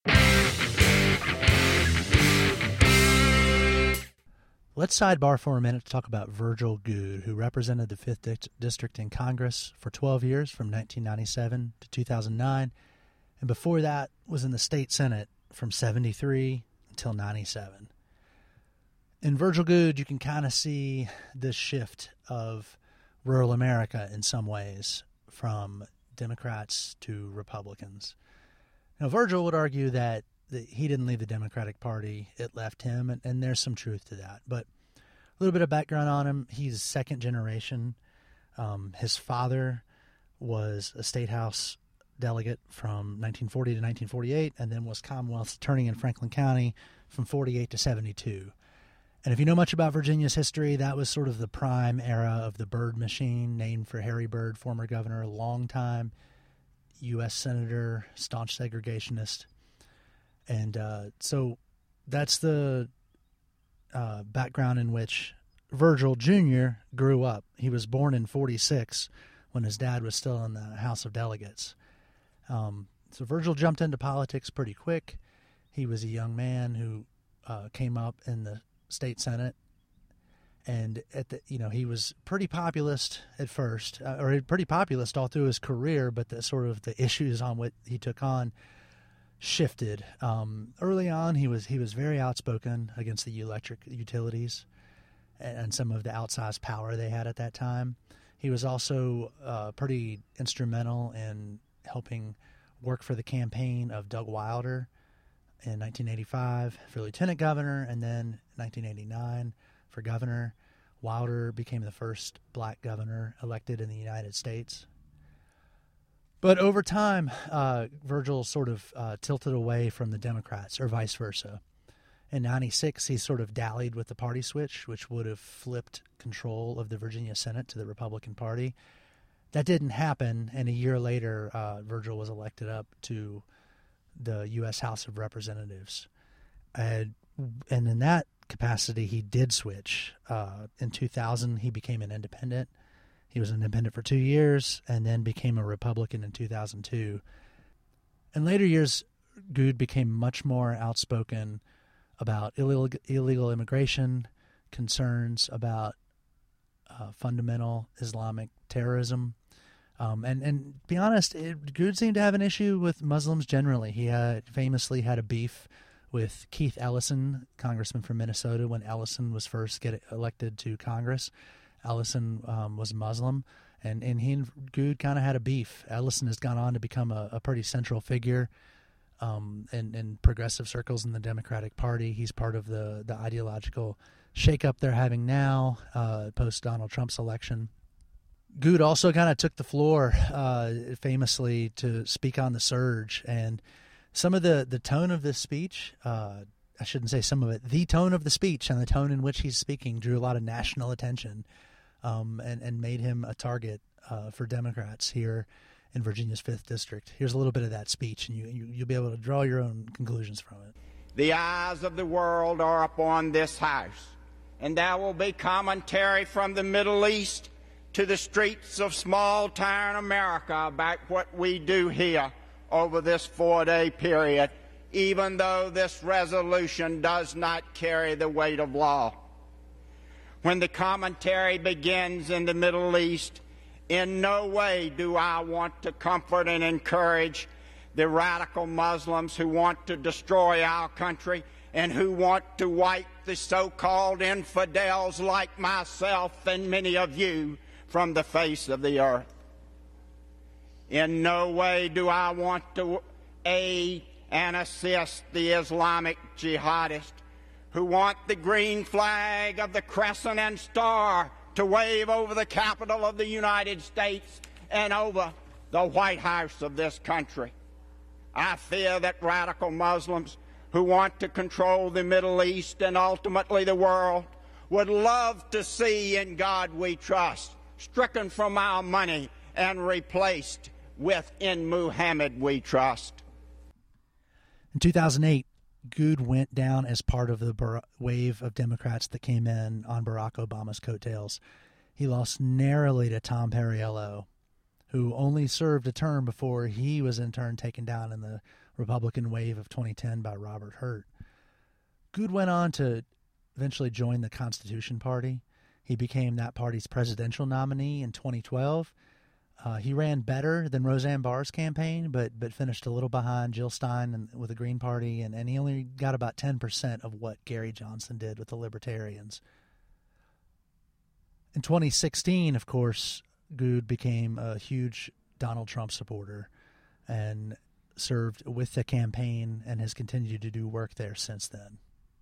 C: let's sidebar for a minute to talk about Virgil Goode, who represented the fifth di- District in Congress for twelve years, from nineteen ninety-seven to two thousand nine. And before that was in the state Senate from seventy-three until ninety-seven. In Virgil Goode, you can kind of see this shift of rural America in some ways, from Democrats to Republicans. Now, Virgil would argue that, that he didn't leave the Democratic Party, it left him, and, and there's some truth to that. But a little bit of background on him: he's second generation. Um, his father was a state house delegate from nineteen forty to nineteen forty-eight, and then was Commonwealth's attorney in Franklin County from forty-eight to seventy-two. And if you know much about Virginia's history, that was sort of the prime era of the Byrd machine, named for Harry Byrd, former governor, longtime U S senator, staunch segregationist. And uh, so that's the uh, background in which Virgil Junior grew up. He was born in forty-six when his dad was still in the House of Delegates. Um, so Virgil jumped into politics pretty quick. He was a young man who uh, came up in the state Senate, and at the you know he was pretty populist at first, uh, or pretty populist all through his career, but the sort of the issues on what he took on shifted. Um, early on, he was he was very outspoken against the electric utilities and, and some of the outsized power they had at that time. He was also uh, pretty instrumental in helping work for the campaign of Doug Wilder in nineteen eighty-five for lieutenant governor, and then nineteen eighty-nine for governor. Wilder became the first black governor elected in the United States. But over time, uh, Virgil sort of uh, tilted away from the Democrats, or vice versa. In ninety-six, he sort of dallied with the party switch, which would have flipped control of the Virginia Senate to the Republican Party. That didn't happen, and a year later, uh, Virgil was elected up to the U S House of Representatives. And, and in that capacity, he did switch. Uh, in two thousand, he became an independent. He was an independent for two years and then became a Republican in two thousand two. In later years, Good became much more outspoken about illegal, illegal immigration, concerns about uh, fundamental Islamic terrorism. Um, and, and to be honest, it, Good seemed to have an issue with Muslims generally. He had famously had a beef with Keith Ellison, congressman from Minnesota, when Ellison was first get elected to Congress. Ellison um, was Muslim, and, and he and Good kind of had a beef. Ellison has gone on to become a, a pretty central figure um, in, in progressive circles in the Democratic Party. He's part of the, the ideological shakeup they're having now uh, post-Donald Trump's election. Good also kind of took the floor uh, famously to speak on the surge, and some of the, the tone of this speech, uh, I shouldn't say some of it, the tone of the speech and the tone in which he's speaking drew a lot of national attention um, and, and made him a target uh, for Democrats here in Virginia's fifth District. Here's a little bit of that speech, and you, you, you'll be able to draw your own conclusions from it.
H: The eyes of the world are upon this house, and there will be commentary from the Middle East to the streets of small-town America about what we do here over this four-day period, even though this resolution does not carry the weight of law. When the commentary begins in the Middle East, in no way do I want to comfort and encourage the radical Muslims who want to destroy our country and who want to wipe the so-called infidels like myself and many of you from the face of the earth. In no way do I want to aid and assist the Islamic jihadists who want the green flag of the crescent and star to wave over the capital of the United States and over the White House of this country. I fear that radical Muslims who want to control the Middle East and ultimately the world would love to see In God We Trust stricken from our money and replaced with In Muhammad We Trust.
C: In two thousand eight, Good went down as part of the Bar- wave of Democrats that came in on Barack Obama's coattails. He lost narrowly to Tom Perriello, who only served a term before he was in turn taken down in the Republican wave of twenty ten by Robert Hurt. Good went on to eventually join the Constitution Party. He became that party's presidential nominee in twenty twelve. Uh, he ran better than Roseanne Barr's campaign, but but finished a little behind Jill Stein and, with the Green Party, and, and he only got about ten percent of what Gary Johnson did with the Libertarians. In twenty sixteen, of course, Good became a huge Donald Trump supporter and served with the campaign and has continued to do work there since then.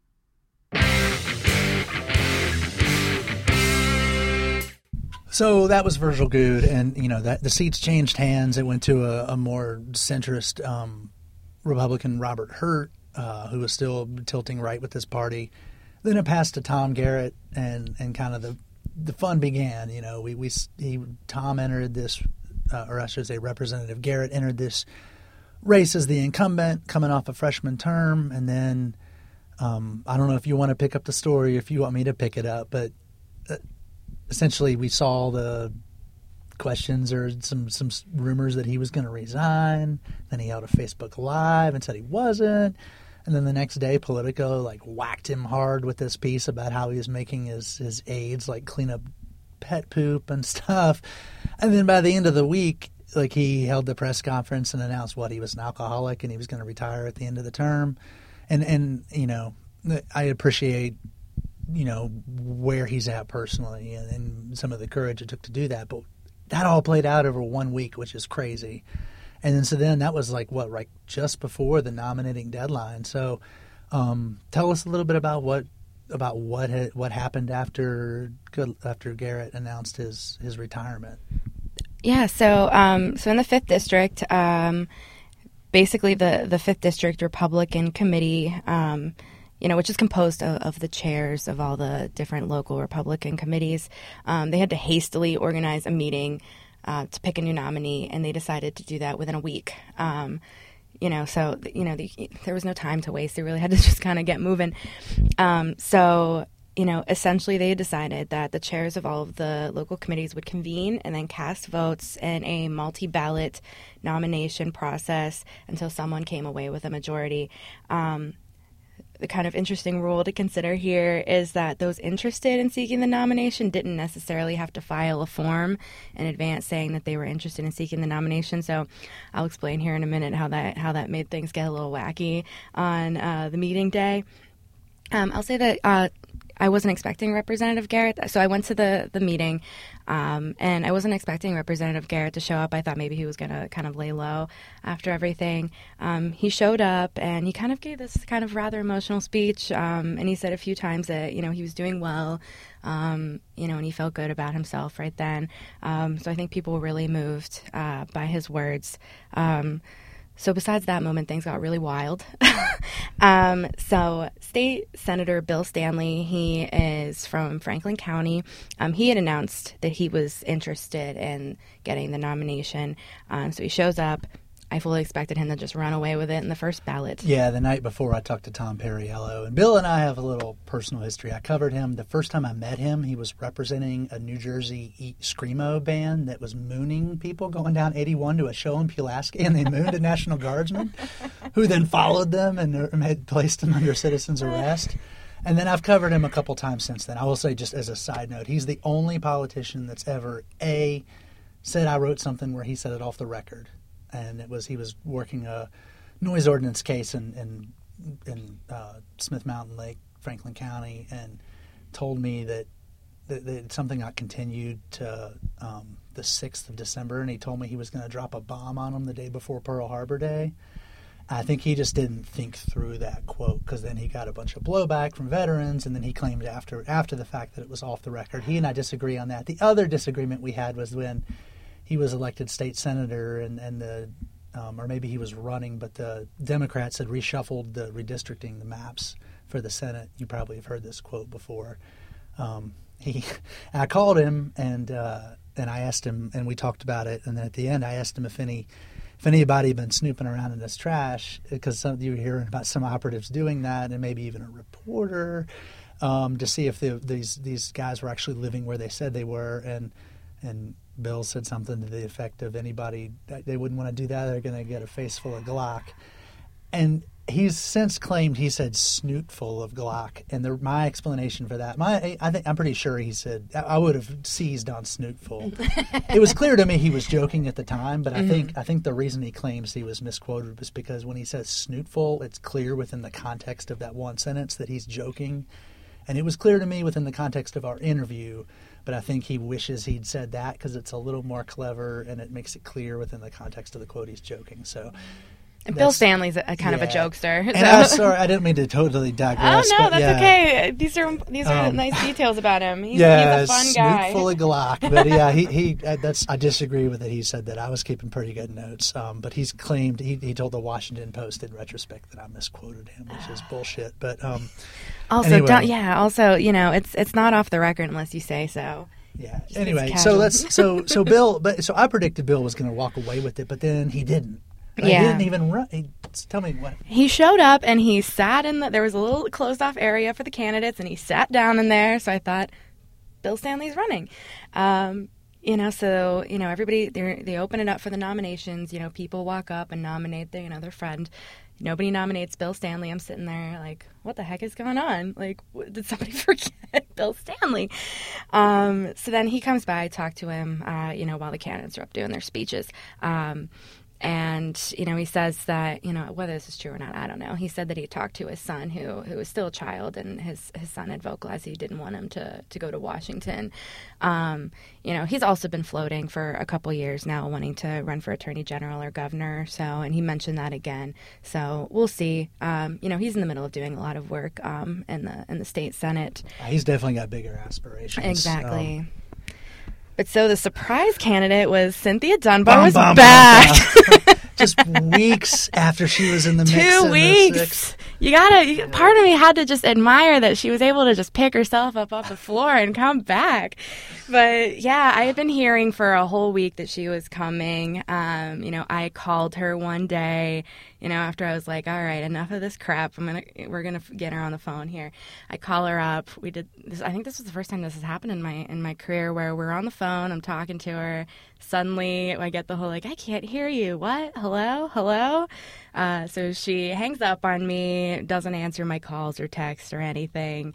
C: So that was Virgil Good, and you know that the seats changed hands. It went to a, a more centrist um, Republican, Robert Hurt, uh, who was still tilting right with this party. Then it passed to Tom Garrett, and, and kind of the the fun began. You know, we we he, Tom entered this, uh, or I should say, Representative Garrett entered this race as the incumbent, coming off a freshman term, and then um, I don't know if you want to pick up the story, if you want me to pick it up, but. Uh, Essentially, we saw the questions or some, some rumors that he was going to resign. Then he held a Facebook Live and said he wasn't. And then the next day, Politico like whacked him hard with this piece about how he was making his, his aides like clean up pet poop and stuff. And then by the end of the week, like he held the press conference and announced what he was an alcoholic and he was going to retire at the end of the term. And and you know, I appreciate. you know, where he's at personally and, and some of the courage it took to do that. But that all played out over one week, which is crazy. And then so then that was like, what, like just before the nominating deadline. So um, tell us a little bit about what about what had, what happened after after Garrett announced his, his retirement?
G: Yeah, so um, so in the fifth District, um, basically the, the fifth District Republican Committee, um, you know, which is composed of, of the chairs of all the different local Republican committees, um, they had to hastily organize a meeting uh, to pick a new nominee, and they decided to do that within a week. Um, you know, so, you know, the, there was no time to waste. They really had to just kind of get moving. Um, so, you know, essentially they decided that the chairs of all of the local committees would convene and then cast votes in a multi-ballot nomination process until someone came away with a majority. Um, the kind of interesting rule to consider here is that those interested in seeking the nomination didn't necessarily have to file a form in advance saying that they were interested in seeking the nomination. So I'll explain here in a minute how that how that made things get a little wacky on uh, the meeting day. Um, I'll say that uh, I wasn't expecting Representative Garrett, so I went to the, the meeting, um, and I wasn't expecting Representative Garrett to show up. I thought maybe he was going to kind of lay low after everything. Um, he showed up, and he kind of gave this kind of rather emotional speech, um, and he said a few times that, you know, he was doing well, um, you know, and he felt good about himself right then. Um, so I think people were really moved uh, by his words. Um So besides that moment, things got really wild. um, so State Senator Bill Stanley, he is from Franklin County. Um, he had announced that he was interested in getting the nomination. Um, so he shows up. I fully expected him to just run away with it in the first ballot.
C: Yeah, the night before I talked to Tom Perriello. And Bill and I have a little personal history. I covered him. The first time I met him, he was representing a New Jersey Screamo band that was mooning people going down eighty-one to a show in Pulaski, and they mooned a National Guardsman who then followed them and had placed them under citizen's arrest. And then I've covered him a couple times since then. I will say, just as a side note, he's the only politician that's ever, A, said I wrote something where he said it off the record. And it was he was working a noise ordinance case in in, in uh, Smith Mountain Lake, Franklin County, and told me that, that, that something got continued to um, the sixth of December, and he told me he was going to drop a bomb on him the day before Pearl Harbor Day. I think he just didn't think through that quote, because then he got a bunch of blowback from veterans, and then he claimed after after the fact that it was off the record. He and I disagree on that. The other disagreement we had was when he was elected state senator, and, and the um, or maybe he was running, but the Democrats had reshuffled the redistricting, the maps for the Senate. You probably have heard this quote before. Um, he, I called him and uh, and I asked him, and we talked about it. And then at the end, I asked him if any if anybody had been snooping around in this trash, because some, you were hearing about some operatives doing that, and maybe even a reporter, um, to see if the, these these guys were actually living where they said they were, and and. Bill said something to the effect of anybody, they wouldn't want to do that, they're going to get a face full of Glock. And he's since claimed he said snoot full of Glock. And the, my explanation for that, my I think I'm pretty sure he said, I would have seized on snoot full. It was clear to me he was joking at the time, but I mm-hmm. think I think the reason he claims he was misquoted was because when he says snoot full, it's clear within the context of that one sentence that he's joking. And it was clear to me within the context of our interview, but I think he wishes he'd said that because it's a little more clever and it makes it clear within the context of the quote he's joking. So,
G: and Bill Stanley's a, a kind yeah. of a jokester.
C: And
G: so.
C: I, sorry, I didn't mean to totally digress.
G: Oh no,
C: but
G: that's
C: yeah.
G: okay. These are these are
C: um,
G: nice details about him. He's,
C: yeah,
G: he's a fun guy.
C: Full of Glock. But yeah, he he that's I disagree with it. He said that I was keeping pretty good notes. Um, but he's claimed he he told the Washington Post in retrospect that I misquoted him, which is bullshit. But um,
G: also
C: anyway.
G: don't yeah. Also, you know, it's it's not off the record unless you say so.
C: Yeah. Just anyway, so let's so so Bill, but so I predicted Bill was going to walk away with it, but then he didn't. Right?
G: Yeah.
C: He didn't even run. He, tell me what.
G: He showed up and he sat in the. There was a little closed off area for the candidates, and he sat down in there. So I thought, Bill Stanley's running. Um, you know, so you know, everybody they they open it up for the nominations. You know, people walk up and nominate their you know their friend. Nobody nominates Bill Stanley. I'm sitting there like, what the heck is going on? Like, what, did somebody forget Bill Stanley? Um, so then he comes by, I talk to him, uh, you know, while the candidates are up doing their speeches. Um, And, you know, he says that, you know, whether this is true or not, I don't know. He said that he talked to his son, who who was still a child, and his, his son had vocalized he didn't want him to, to go to Washington. Um, you know, he's also been floating for a couple years now, wanting to run for attorney general or governor. So, and he mentioned that again. So we'll see. Um, you know, he's in the middle of doing a lot of work um, in the in the state Senate.
C: He's definitely got bigger aspirations.
G: Exactly.
C: Um,
G: But so the surprise candidate was Cynthia Dunbar
C: Bum,
G: was
C: bum,
G: back.
C: bum, bum. Just weeks after she was in the mix.
G: Two
C: in
G: weeks.
C: The sixth.
G: You gotta. You, part of me had to just admire that she was able to just pick herself up off the floor and come back. But yeah, I had been hearing for a whole week that she was coming. Um, you know, I called her one day. You know, after I was like, all right, enough of this crap. I'm gonna, we're gonna get her on the phone here. I call her up. We did this. I think this was the first time this has happened in my in my career where we're on the phone. I'm talking to her. Suddenly, I get the whole like, I can't hear you. What? Hello, hello. Uh, so she hangs up on me. Doesn't answer my calls or texts or anything.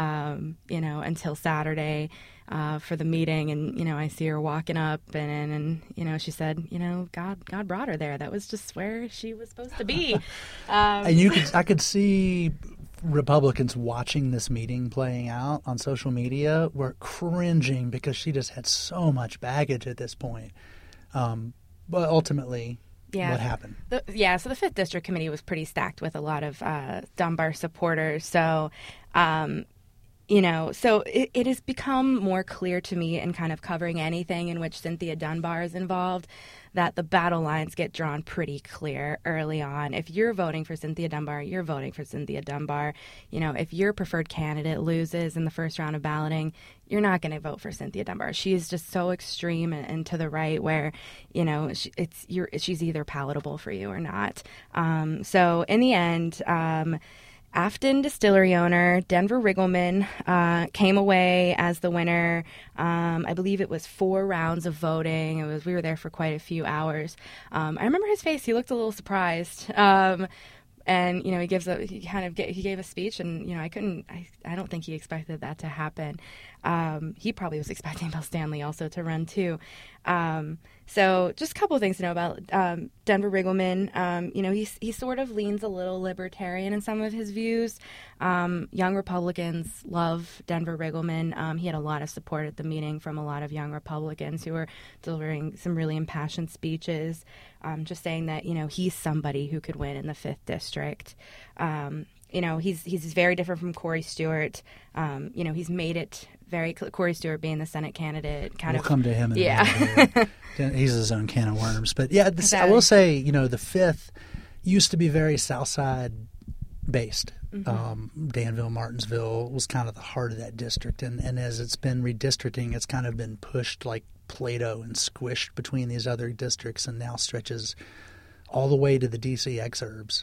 G: Um, you know, until Saturday. Uh, for the meeting, and you know, I see her walking up, and, and and you know, she said, you know, God, God brought her there. That was just where she was supposed to be. Um,
C: And you could, I could see Republicans watching this meeting playing out on social media were cringing because she just had so much baggage at this point. Um, but ultimately,
G: yeah.
C: what happened?
G: The, yeah, so the fifth District Committee was pretty stacked with a lot of uh, Dunbar supporters. So. Um, You know, so it, it has become more clear to me in kind of covering anything in which Cynthia Dunbar is involved that the battle lines get drawn pretty clear early on. If you're voting for Cynthia Dunbar, you're voting for Cynthia Dunbar. You know, if your preferred candidate loses in the first round of balloting, you're not going to vote for Cynthia Dunbar. She's just so extreme and, and to the right where, you know, she, it's you're, she's either palatable for you or not. Um, so in the end, um, Afton distillery owner Denver Riggleman uh, came away as the winner. Um, I believe it was four rounds of voting. It was we were there for quite a few hours. Um, I remember his face; he looked a little surprised. Um, And, you know, he gives a, he kind of, get, he gave a speech and, you know, I couldn't, I, I don't think he expected that to happen. Um, he probably was expecting Bill Stanley also to run too. Um, so just a couple of things to know about um, Denver Riggleman. Um, you know, he, he sort of leans a little libertarian in some of his views. Um, young Republicans love Denver Riggleman. Um, he had a lot of support at the meeting from a lot of young Republicans who were delivering some really impassioned speeches. Um, just saying that, you know, he's somebody who could win in the fifth District. Um, you know, he's he's very different from Corey Stewart. Um, you know, he's made it very clear, Corey Stewart being the Senate candidate. Kind
C: we'll
G: of,
C: come to him in
G: yeah.
C: a minute. He's his own can of worms. But, yeah, this, I will say, you know, the fifth used to be very South Side based. Mm-hmm. Um, Danville, Martinsville was kind of the heart of that district. And, and as it's been redistricting, it's kind of been pushed like Play-Doh and squished between these other districts and now stretches all the way to the D C exurbs.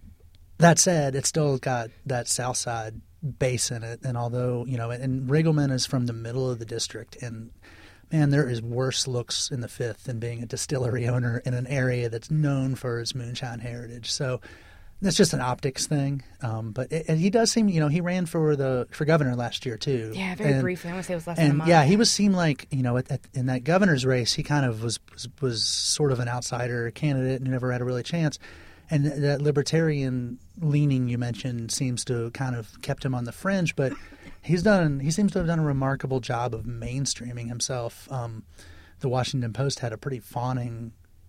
C: That said, it's still got that South Side base in it. And although, you know, and Riggleman is from the middle of the district, and man, there is worse looks in the fifth than being a distillery owner in an area that's known for its moonshine heritage. So that's just an optics thing. Um, but it, and he does seem, you know, he ran for the for governor last year too.
G: Yeah, very
C: and,
G: briefly. I want to say it was less
C: and,
G: than a month.
C: Yeah, he was seemed like, you know, at, at, in that governor's race, he kind of was, was was sort of an outsider candidate and never had a really chance. And that libertarian leaning you mentioned seems to kind of kept him on the fringe. But he's done. He seems to have done a remarkable job of mainstreaming himself. Um, the Washington Post had a pretty fawning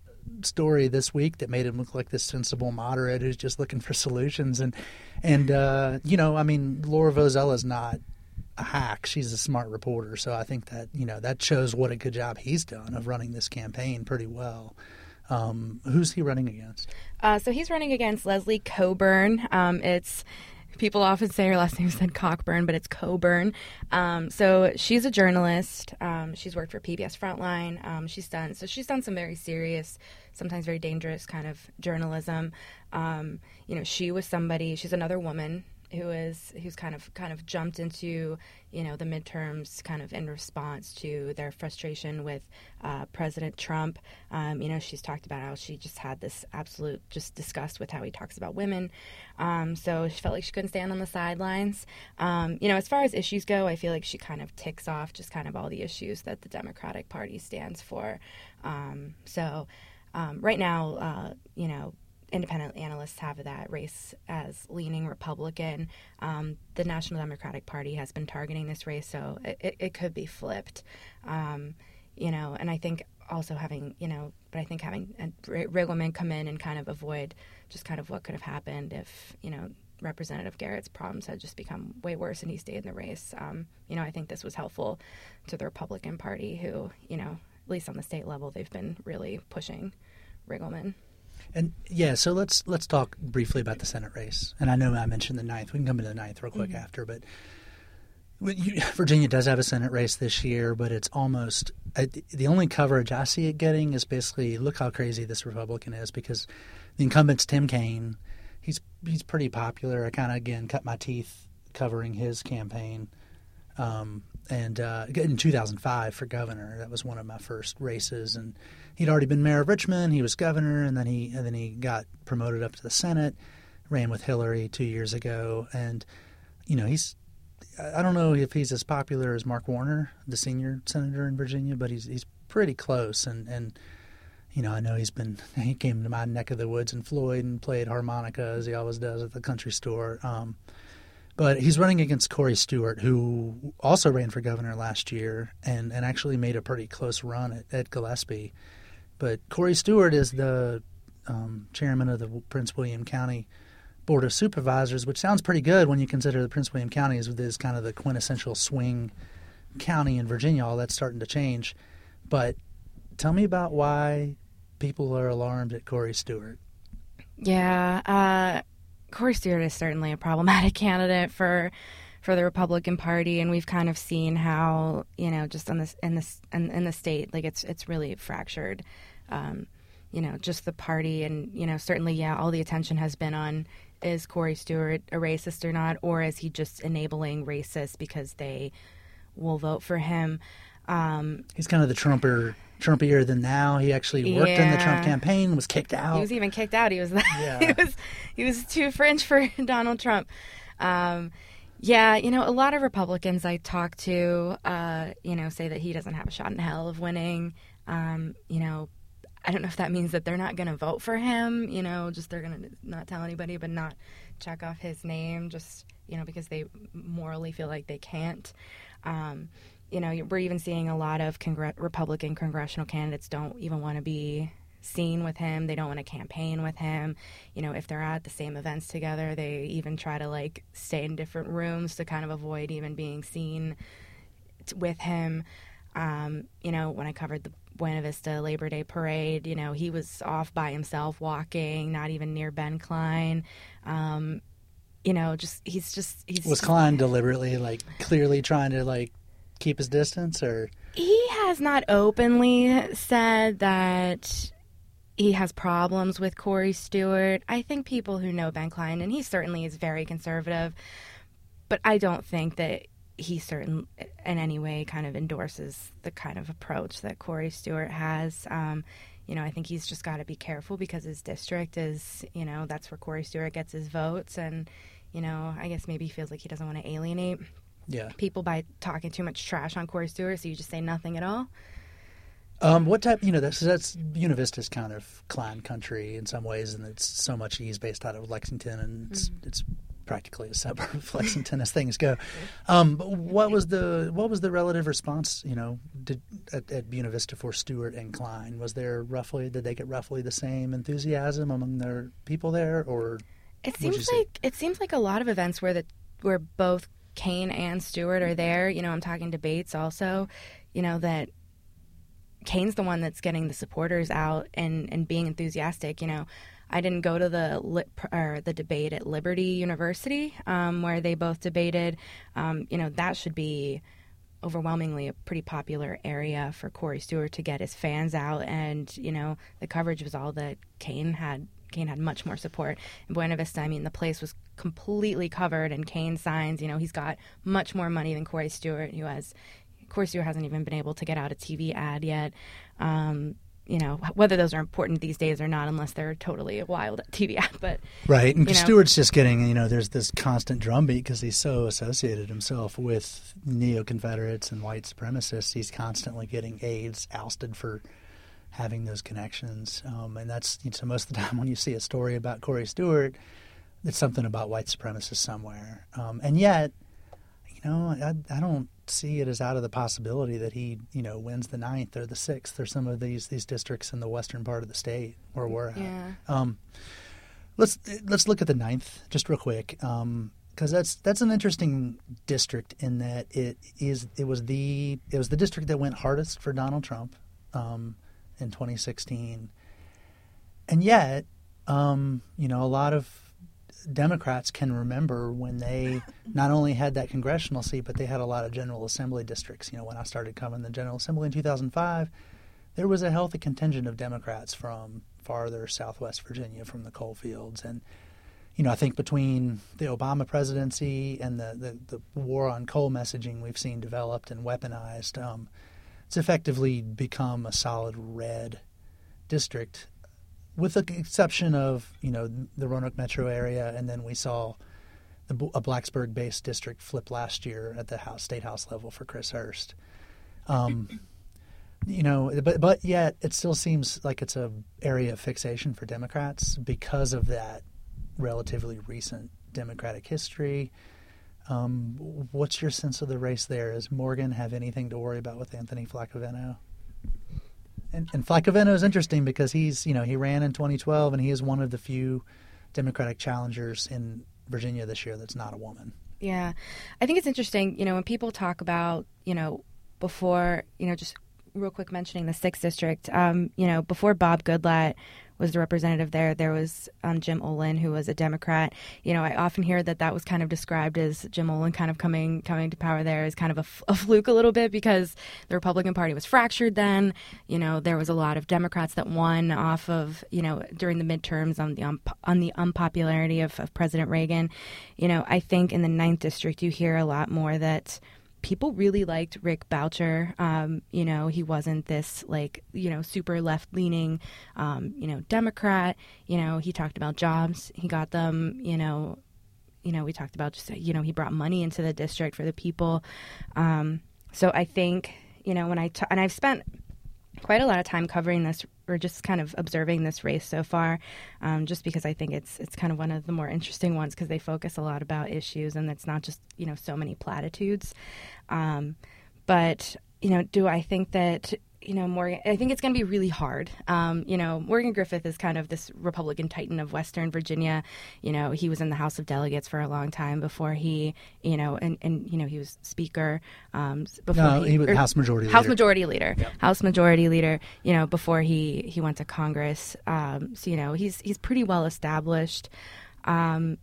C: story this week that made him look like this sensible moderate who's just looking for solutions. And, and uh, you know, I mean, Laura Vozella's not a hack. She's a smart reporter. So I think that, you know, that shows what a good job he's done of running this campaign pretty well. Um, who's he running against?
G: Uh, so he's running against Leslie Coburn. Um, it's People often say her last name is said Cockburn, but it's Coburn. Um, so she's a journalist. Um, she's worked for P B S Frontline. Um, she's done so she's done some very serious, sometimes very dangerous kind of journalism. Um, you know, she was somebody. She's another woman who is who's kind of kind of jumped into, you know, the midterms kind of in response to their frustration with uh, President Trump. Um, you know, she's talked about how she just had this absolute just disgust with how he talks about women. Um, so she felt like she couldn't stand on the sidelines. Um, you know, as far as issues go, I feel like she kind of ticks off just kind of all the issues that the Democratic Party stands for. Um, so. Um, right now, uh, you know, independent analysts have that race as leaning Republican. Um, the National Democratic Party has been targeting this race, so it, it, it could be flipped. Um, you know, and I think also having, you know, but I think having Riggleman come in and kind of avoid just kind of what could have happened if, you know, Representative Garrett's problems had just become way worse and he stayed in the race. Um, you know, I think this was helpful to the Republican Party who, you know, at least on the state level, they've been really pushing Riggleman.
C: And yeah, so let's let's talk briefly about the Senate race. And I know I mentioned the ninth. We can come to the ninth real quick mm-hmm. after, but you, Virginia does have a Senate race this year, but it's almost uh, the only coverage I see it getting is basically look how crazy this Republican is because the incumbent's Tim Kaine. He's he's pretty popular. I kind of again cut my teeth covering his campaign. Um, and uh, in two thousand five for governor, that was one of my first races, and he'd already been mayor of Richmond. He was governor, and then he and then he got promoted up to the Senate, ran with Hillary two years ago, and you know he's I don't know if he's as popular as Mark Warner, the senior senator in Virginia, but he's he's pretty close, and and you know I know he's been he came to my neck of the woods in Floyd and played harmonica as he always does at the country store. Um, But he's running against Corey Stewart, who also ran for governor last year and, and actually made a pretty close run at, at Gillespie. But Corey Stewart is the um, chairman of the Prince William County Board of Supervisors, which sounds pretty good when you consider the Prince William County is, is kind of the quintessential swing county in Virginia. All that's starting to change. But tell me about why people are alarmed at Corey Stewart.
G: Yeah, uh Corey Stewart is certainly a problematic candidate for for the Republican Party, and we've kind of seen how, you know, just on this in this in, in the state, like it's it's really fractured. Um, you know, just the party, and you know, certainly, yeah, all the attention has been on is Corey Stewart a racist or not, or is he just enabling racists because they will vote for him? Um,
C: He's kind of the Trumper. Trumpier than now. He actually worked
G: yeah.
C: in the Trump campaign, was kicked out.
G: He was even kicked out. He was
C: yeah.
G: he was he was too fringe for Donald Trump. Um, yeah, you know, a lot of Republicans I talk to, uh, you know, say that he doesn't have a shot in hell of winning. Um, you know, I don't know if that means that they're not going to vote for him. You know, just they're going to not tell anybody, but not check off his name, just you know, because they morally feel like they can't. Um, You know, we're even seeing a lot of Congre- Republican congressional candidates don't even want to be seen with him. They don't want to campaign with him. You know, if they're at the same events together, they even try to, like, stay in different rooms to kind of avoid even being seen t- with him. Um, you know, when I covered the Buena Vista Labor Day Parade, you know, he was off by himself walking, not even near Ben Klein. Um, you know, just he's just... he's
C: Was Klein deliberately, like, clearly trying to, like, keep his distance, or
G: he has not openly said that he has problems with Corey Stewart. I think people who know Ben Klein, and he certainly is very conservative, but I don't think that he certain in any way kind of endorses the kind of approach that Corey Stewart has. Um, you know, I think he's just got to be careful because his district is, you know, that's where Corey Stewart gets his votes, and you know, I guess maybe he feels like he doesn't want to alienate
C: yeah.
G: people by talking too much trash on Corey Stewart, so you just say nothing at all.
C: Um, what type, you know, that's, that's Buena Vista's kind of Klein country in some ways, and it's so much he's based out of Lexington, and it's, mm-hmm. it's practically a suburb of Lexington as things go. Um, but what was the what was the relative response, you know, did, at, at Buena Vista for Stewart and Klein? Was there roughly, did they get roughly the same enthusiasm among their people there, or
G: it seems like it seems like a lot of events where the where both Kaine and Stewart are there. You know, I'm talking debates also, you know, that Kaine's the one that's getting the supporters out and, and being enthusiastic. You know, I didn't go to the li- or the debate at Liberty University um, where they both debated. Um, you know, that should be overwhelmingly a pretty popular area for Corey Stewart to get his fans out. And, you know, the coverage was all that Kaine had. Kaine had much more support. In Buena Vista, I mean, the place was completely covered in Kaine signs. You know, he's got much more money than Corey Stewart, who has, Corey Stewart hasn't even been able to get out a T V ad yet. Um, you know, whether those are important these days or not, unless they're totally a wild T V ad. But
C: right, and
G: you know,
C: Stewart's just getting, you know, there's this constant drumbeat because he's so associated himself with neo-Confederates and white supremacists. He's constantly getting aides ousted for having those connections. Um, and that's, you know, so most of the time when you see a story about Corey Stewart, it's something about white supremacists somewhere. Um, and yet, you know, I, I don't see it as out of the possibility that he, you know, wins the ninth or the sixth or some of these these districts in the western part of the state where we're at.
G: Yeah.
C: Um, let's let's look at the ninth just real quick, because um, that's that's an interesting district in that it is it was the it was the district that went hardest for Donald Trump um, in twenty sixteen, and yet, um, you know, a lot of Democrats can remember when they not only had that congressional seat, but they had a lot of General Assembly districts. You know, when I started covering the General Assembly in two thousand five, there was a healthy contingent of Democrats from farther southwest Virginia, from the coal fields. And, you know, I think between the Obama presidency and the, the, the war on coal messaging we've seen developed and weaponized, um, it's effectively become a solid red district, with the exception of, you know, the Roanoke metro area, and then we saw the, a Blacksburg-based district flip last year at the House State House level for Chris Hurst. Um, you know, but but yet it still seems like it's a area of fixation for Democrats because of that relatively recent Democratic history. Um, what's your sense of the race there? Does Morgan have anything to worry about with Anthony Flaccovento? And, and Flaccovento is interesting because he's, you know, he ran in twenty twelve and he is one of the few Democratic challengers in Virginia this year that's not a woman.
G: Yeah. I think it's interesting, you know, when people talk about, you know, before, you know, just real quick mentioning the sixth district, um, you know, before Bob Goodlatte was the representative there, there was um, Jim Olin, who was a Democrat. You know, I often hear that that was kind of described as Jim Olin kind of coming coming to power there as kind of a, f- a fluke a little bit because the Republican Party was fractured then. You know, there was a lot of Democrats that won off of, you know, during the midterms on the um, on the unpopularity of, of President Reagan. You know, I think in the ninth district you hear a lot more that people really liked Rick Boucher. Um, you know, he wasn't this, like, you know, super left-leaning, um, you know, Democrat. You know, he talked about jobs. He got them, you know, you know, we talked about just, you know, he brought money into the district for the people. Um, so I think, you know, when I, t- and I've spent quite a lot of time covering this or just kind of observing this race so far, um, just because I think it's it's kind of one of the more interesting ones because they focus a lot about issues and it's not just, you know, so many platitudes. Um, but, you know, do I think that, you know, Morgan, I think it's going to be really hard. Um, you know, Morgan Griffith is kind of this Republican titan of Western Virginia. You know, he was in the House of Delegates for a long time before he, you know, and, and you know, he was Speaker. Um, before
C: no,
G: he,
C: he was House Majority
G: House
C: Leader.
G: Majority Leader.
C: Yep.
G: House Majority Leader, you know, before he, he went to Congress. Um, so, you know, he's he's pretty well established. Um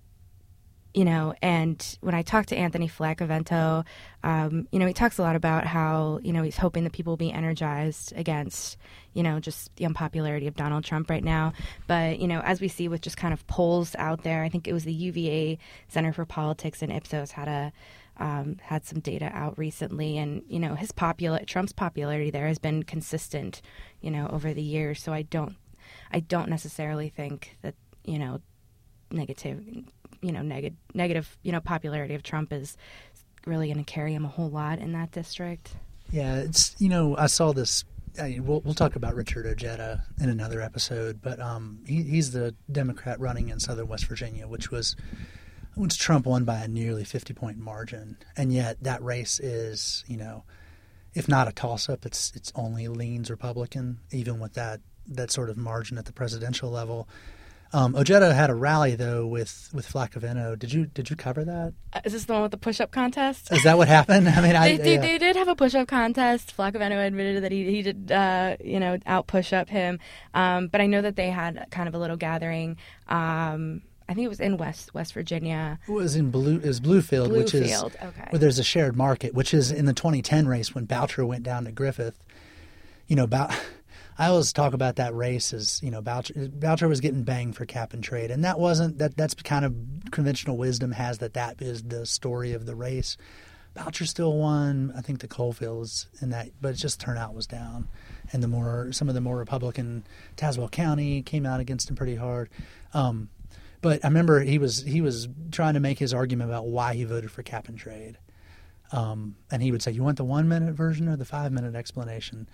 G: You know, and when I talk to Anthony Flaccovento, um, you know, he talks a lot about how, you know, he's hoping that people will be energized against, you know, just the unpopularity of Donald Trump right now. But, you know, as we see with just kind of polls out there, I think it was the U V A Center for Politics and Ipsos had a um, had some data out recently. And, you know, his popular Trump's popularity there has been consistent, you know, over the years. So I don't I don't necessarily think that, you know, negative. you know, neg- negative, you know, popularity of Trump is really going to carry him a whole lot in that district.
C: Yeah, it's, you know, I saw this, I, we'll, we'll talk about Richard Ojeda in another episode, but um, he, he's the Democrat running in southern West Virginia, which was, which Trump won by a nearly fifty-point margin. And yet that race is, you know, if not a toss-up, it's it's only leans Republican, even with that, that sort of margin at the presidential level. Um, Ojeda had a rally though with, with Flaccovento. Did you did you cover that?
G: Uh, is this the one with the push-up contest?
C: Is that what happened? I mean, I,
G: they, they,
C: yeah.
G: they did have a push-up contest. Flaccovento admitted that he he did uh, you know out push-up him, um, but I know that they had kind of a little gathering. Um, I think it was in West West Virginia.
C: It was in Blue is Bluefield,
G: Bluefield,
C: which is
G: okay.
C: where there's a shared market, which is in the twenty ten race when Boucher went down to Griffith. You know, Bou- I always talk about that race as, you know, Boucher, Boucher was getting banged for cap and trade, and that wasn't that. That's kind of conventional wisdom has that that is the story of the race. Boucher still won, I think, the coal fields in that, but it just turnout was down, and the more some of the more Republican Tazewell County came out against him pretty hard. Um, But I remember he was he was trying to make his argument about why he voted for cap and trade. Um, and he would say, you want the one-minute version or the five-minute explanation?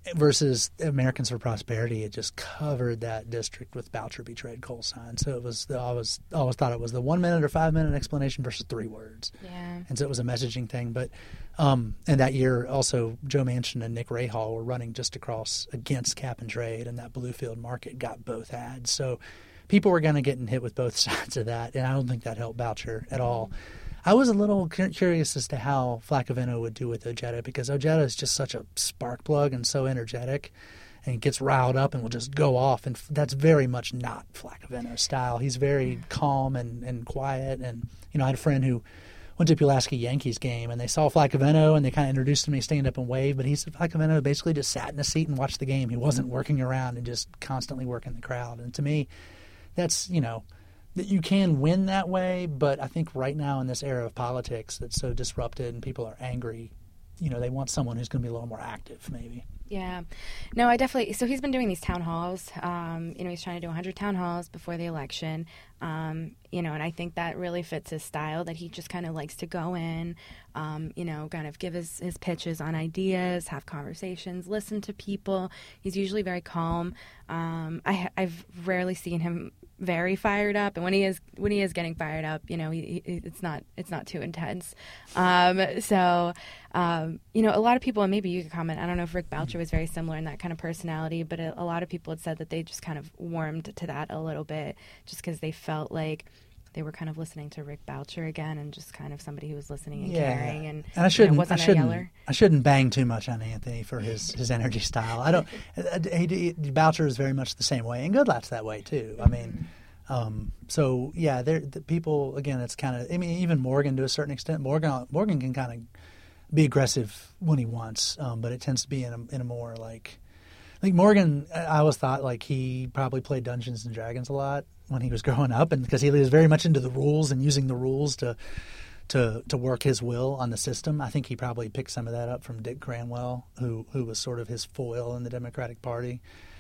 C: versus Americans for Prosperity, it just covered that district with Boucher betrayed coal signs. So it was, I always, always thought it was the one minute or five minute explanation versus three words.
G: Yeah.
C: And so it was a messaging thing. But, um, and that year also Joe Manchin and Nick Rahal were running just across against cap and trade, and that Bluefield market got both ads. So people were going to get hit with both sides of that. And I don't think that helped Boucher at all. I was a little curious as to how Flacoveno would do with Ojeda, because Ojeda is just such a spark plug and so energetic and gets riled up and will just go off. And that's very much not Flacoveno's style. He's very calm and, and quiet. And, you know, I had a friend who went to Pulaski Yankees game, and they saw Flacoveno, and they kind of introduced him to me, stand up and wave. But he said Flacoveno basically just sat in a seat and watched the game. He wasn't working around and just constantly working the crowd. And to me, that's, you know, that you can win that way, but I think right now in this era of politics that's so disrupted and people are angry, you know, they want someone who's going to be a little more active, maybe.
G: Yeah. No, I definitely – so he's been doing these town halls. Um, you know, he's trying to do one hundred town halls before the election, um, you know, and I think that really fits his style, that he just kind of likes to go in, um, you know, kind of give his, his pitches on ideas, have conversations, listen to people. He's usually very calm. Um, I, I've rarely seen him very fired up, and when he is when he is getting fired up, you know, he, he, it's not it's not too intense. Um, so, um, you know, a lot of people, and maybe you could comment, I don't know if Rick Boucher was very similar in that kind of personality, but a, a lot of people had said that they just kind of warmed to that a little bit, just because they felt like they were kind of listening to Rick Boucher again, and just kind of somebody who was listening and
C: yeah.
G: caring, and,
C: and I shouldn't,
G: you know, wasn't
C: I shouldn't,
G: a yeller.
C: I shouldn't bang too much on Anthony for his, his energy style. I don't. he, he, Boucher is very much the same way, and Goodlatte's that way too. I mean, um, so yeah, there the people again. It's kind of. I mean, even Morgan to a certain extent. Morgan Morgan can kind of be aggressive when he wants, um, but it tends to be in a in a more like. Like Morgan, I always thought like he probably played Dungeons and Dragons a lot when he was growing up, and because he was very much into the rules and using the rules to to to work his will on the system. I think he probably picked some of that up from Dick Cranwell, who who was sort of his foil in the Democratic Party.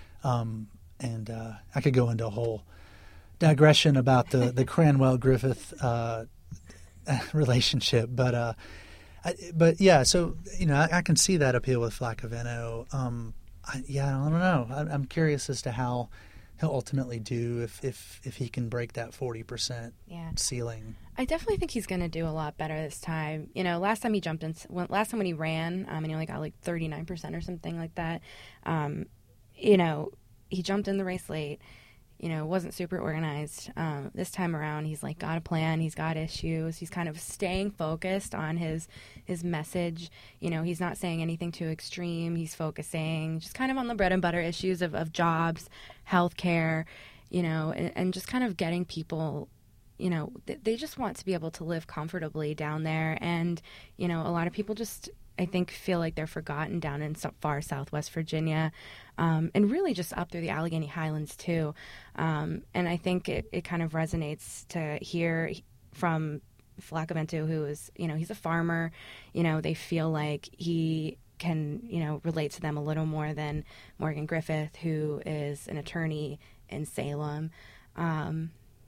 C: Um, and uh, I could go into a whole digression about the the Cranwell Griffith uh, relationship, but uh, I, but yeah, so you know I, I can see that appeal with Flacoveno. Um, I, yeah, I don't know. I, I'm curious as to how he'll ultimately do if, if, if he can break that forty percent
G: yeah.
C: ceiling.
G: I definitely think he's going to do a lot better this time. You know, last time he jumped in, when, last time when he ran, um, and he only got like thirty-nine percent or something like that, um, you know, he jumped in the race late. You know, wasn't super organized. Um, this time around, he's like got a plan. He's got issues. He's kind of staying focused on his his message. You know, he's not saying anything too extreme. He's focusing just kind of on the bread and butter issues of, of jobs, healthcare, you know, and, and just kind of getting people, you know, th- they just want to be able to live comfortably down there. And, you know, a lot of people just, I think, feel like they're forgotten down in so far southwest Virginia, um, and really just up through the Allegheny Highlands too. Um, and I think it, it kind of resonates to hear from Flacoveno, who is, you know, he's a farmer. You know, they feel like he can, you know, relate to them a little more than Morgan Griffith, who is an attorney in Salem. Um,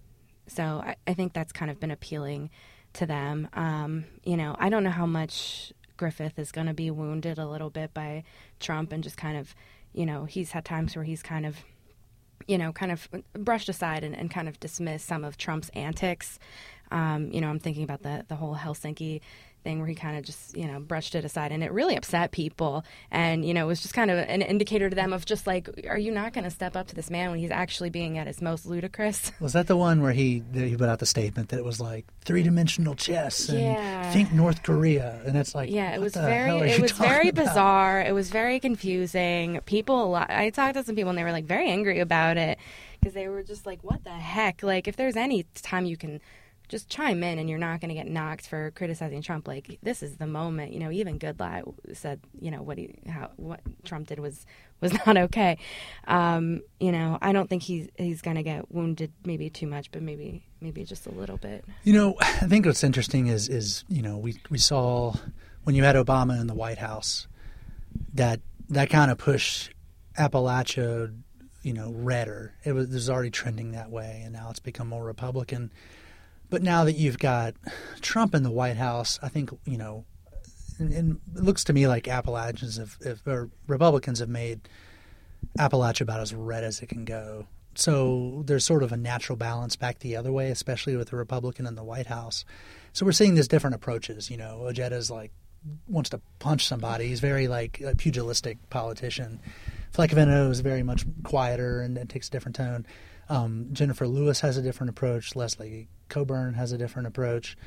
G: so I, I think that's kind of been appealing to them. Um, you know, I don't know how much Griffith is going to be wounded a little bit by Trump, and just kind of, you know, he's had times where he's kind of, you know, kind of brushed aside and, and kind of dismissed some of Trump's antics. Um, you know, I'm thinking about the the whole Helsinki thing where he kind of just, you know, brushed it aside, and it really upset people. And, you know, it was just kind of an indicator to them of just like, are you not going to step up to this man when he's actually being at his most ludicrous? Was
C: that the one where he he put out the statement that it was like three-dimensional chess and
G: yeah.
C: think North Korea, and it's like,
G: yeah, it was
C: the
G: very
C: hell are
G: it
C: you
G: was
C: talking
G: very
C: about?
G: bizarre. It was very confusing. People, a lot, I talked to some people and they were like very angry about it because they were just like, what the heck? Like, if there's any time you can just chime in and you're not going to get knocked for criticizing Trump, like, this is the moment. You know, even Goodlatte said, you know, what he how what Trump did was was not okay. Um, you know, I don't think he's he's going to get wounded maybe too much, but maybe maybe just a little bit.
C: You know, I think what's interesting is is you know we we saw when you had Obama in the White House that that kind of pushed Appalachia, you know, redder. It was, it was already trending that way, and now it's become more Republican. But now that you've got Trump in the White House, I think, you know, and, and it looks to me like Appalachians have, have or Republicans have made Appalachia about as red as it can go. So there's sort of a natural balance back the other way, especially with the Republican in the White House. So we're seeing these different approaches. You know, Ojeta's like wants to punch somebody. He's very like a pugilistic politician. Fleckavento is very much quieter and it takes a different tone. Um, Jennifer Lewis has a different approach. Leslie Coburn has a different approach.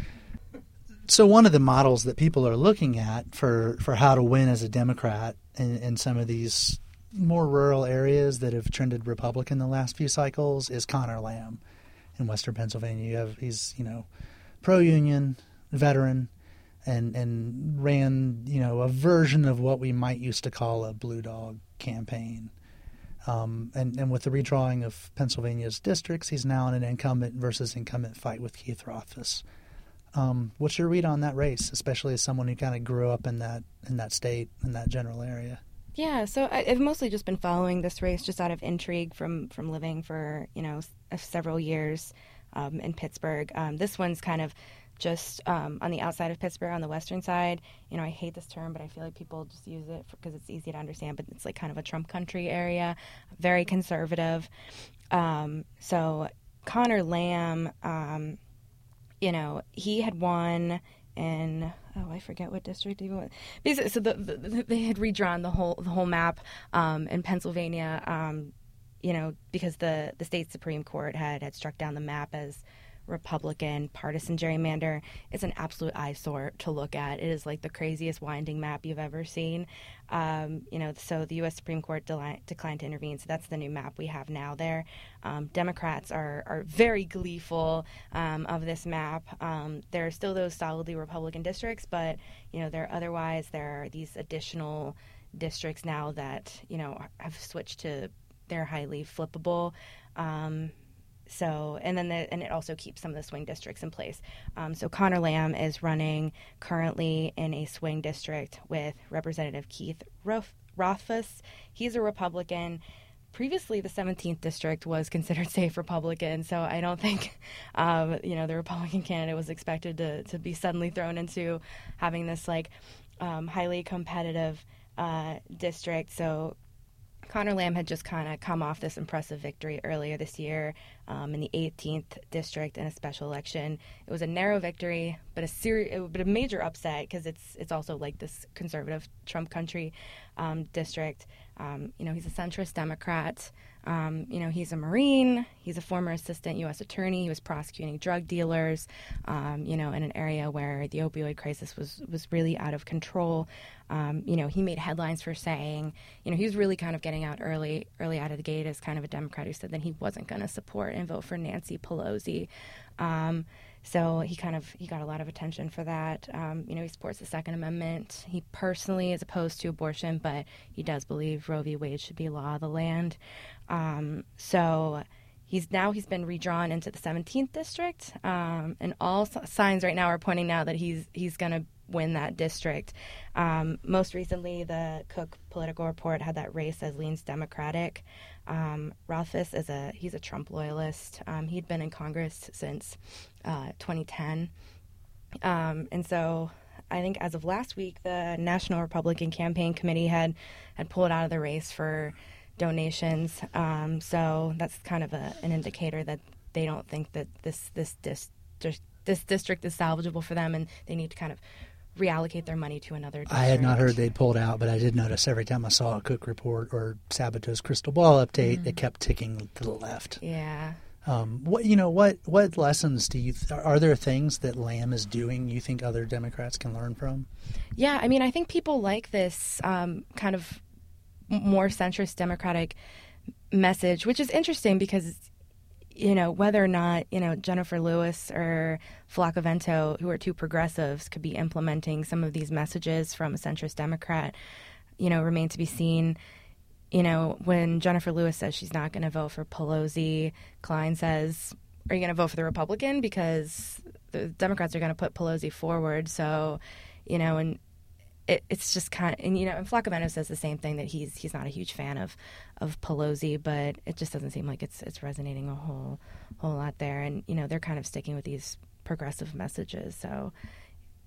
C: So one of the models that people are looking at for, for how to win as a Democrat in, in some of these more rural areas that have trended Republican the last few cycles is Connor Lamb in Western Pennsylvania. You have he's you know pro-union, veteran, and and ran you know a version of what we might used to call a blue dog campaign. Um, and, and with the redrawing of Pennsylvania's districts, he's now in an incumbent versus incumbent fight with Keith Rothfuss. Um, what's your read on that race, especially as someone who kind of grew up in that in that state, in that general area?
G: Yeah, so I, I've mostly just been following this race just out of intrigue from, from living for, you know, s- several years um, in Pittsburgh. Um, this one's kind of just um, on the outside of Pittsburgh, on the western side. You know, I hate this term, but I feel like people just use it because it's easy to understand, but it's like kind of a Trump country area, very conservative. Um, so Connor Lamb, um, you know, he had won in oh I forget what district he was. Basically, so the, the, they had redrawn the whole the whole map um, in Pennsylvania, um, you know, because the the state Supreme Court had had struck down the map as Republican partisan gerrymander. It's an absolute eyesore to look at. It is like the craziest winding map you've ever seen. Um, you know, so the U S Supreme Court de- declined to intervene. So that's the new map we have now there. Um, Democrats are, are very gleeful um, of this map. Um, there are still those solidly Republican districts, but, you know, there otherwise there are these additional districts now that, you know, have switched to, they're highly flippable. Um, So, and then the, and it also keeps some of the swing districts in place. Um, so Connor Lamb is running currently in a swing district with Representative Keith Roth, Rothfuss. He's a Republican. Previously, the seventeenth district was considered safe Republican, so I don't think, um, you know, the Republican candidate was expected to, to be suddenly thrown into having this, like, um, highly competitive uh, district. So Connor Lamb had just kind of come off this impressive victory earlier this year um, in the eighteenth district in a special election. It was a narrow victory, but a seri- but a major upset because it's it's also like this conservative Trump country um, district. Um, you know, he's a centrist Democrat. Um, you know, he's a Marine. He's a former assistant U S attorney. He was prosecuting drug dealers, um, you know, in an area where the opioid crisis was, was really out of control. Um, you know, he made headlines for saying, you know, he was really kind of getting out early, early out of the gate as kind of a Democrat who said that he wasn't going to support and vote for Nancy Pelosi. Um, so he kind of, he got a lot of attention for that. Um, you know, he supports the Second Amendment. He personally is opposed to abortion, but he does believe Roe v. Wade should be law of the land. Um, so he's now he's been redrawn into the seventeenth district, um, and all s- signs right now are pointing now that he's he's going to win that district. Um, most recently, the Cook Political Report had that race as leans Democratic. Um, Rothfuss is a he's a Trump loyalist. Um, he'd been in Congress since uh, twenty ten, um, and so I think as of last week, the National Republican Campaign Committee had had pulled out of the race for donations. Um, so that's kind of a, an indicator that they don't think that this this dis, this district is salvageable for them, and they need to kind of reallocate their money to another district.
C: I had not heard they'd pulled out, but I did notice every time I saw a Cook report or Sabato's crystal ball update, mm-hmm. it kept ticking to the left.
G: Yeah.
C: Um, what you know? What what lessons do you? Th- are there things that Lamb is doing you think other Democrats can learn from?
G: Yeah, I mean, I think people like this um, kind of more centrist Democratic message, which is interesting because, you know, whether or not, you know, Jennifer Lewis or Fleckavento, who are two progressives, could be implementing some of these messages from a centrist Democrat, you know, remain to be seen. You know, when Jennifer Lewis says she's not going to vote for Pelosi, Klein says, are you going to vote for the Republican? Because the Democrats are going to put Pelosi forward. So, you know, and it, it's just kind of, and, you know, and Fleckavento says the same thing, that he's he's not a huge fan of, of Pelosi, but it just doesn't seem like it's it's resonating a whole whole lot there. And, you know, they're kind of sticking with these progressive messages. So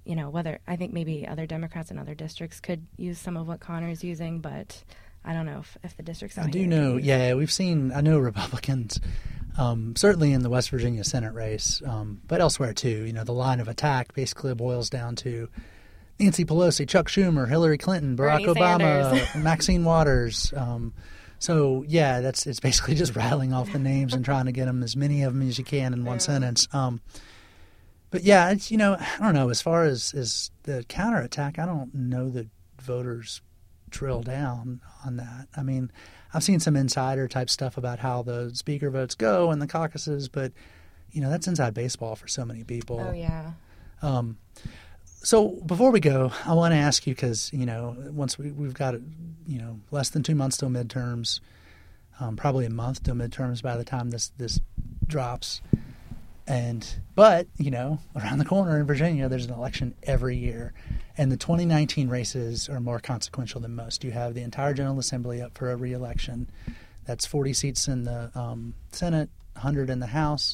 G: you know, whether I think maybe other Democrats in other districts could use some of what Connor's using, but I don't know if, if the districts out
C: I do
G: here
C: know,
G: use.
C: yeah, we've seen, I know Republicans, um, certainly in the West Virginia Senate race, um, but elsewhere too. You know, the line of attack basically boils down to Nancy Pelosi, Chuck Schumer, Hillary Clinton, Barack
G: Bernie
C: Obama,
G: Sanders.
C: Maxine Waters. Um, so, yeah, that's it's basically just rattling off the names and trying to get them, as many of them as you can in one
G: Yeah.
C: sentence. Um, but, yeah, it's, you know, I don't know. As far as, as the counterattack, I don't know that voters drill down on that. I mean, I've seen some insider type stuff about how the speaker votes go and the caucuses, but, you know, that's inside baseball for so many people.
G: Oh, yeah.
C: Um, so before we go, I want to ask you, because, you know, once we, we've got, you know, less than two months till midterms, um, probably a month till midterms by the time this, this drops. And, but, you know, around the corner in Virginia, there's an election every year. And the twenty nineteen races are more consequential than most. You have the entire General Assembly up for a re-election. That's forty seats in the um, Senate, one hundred in the House.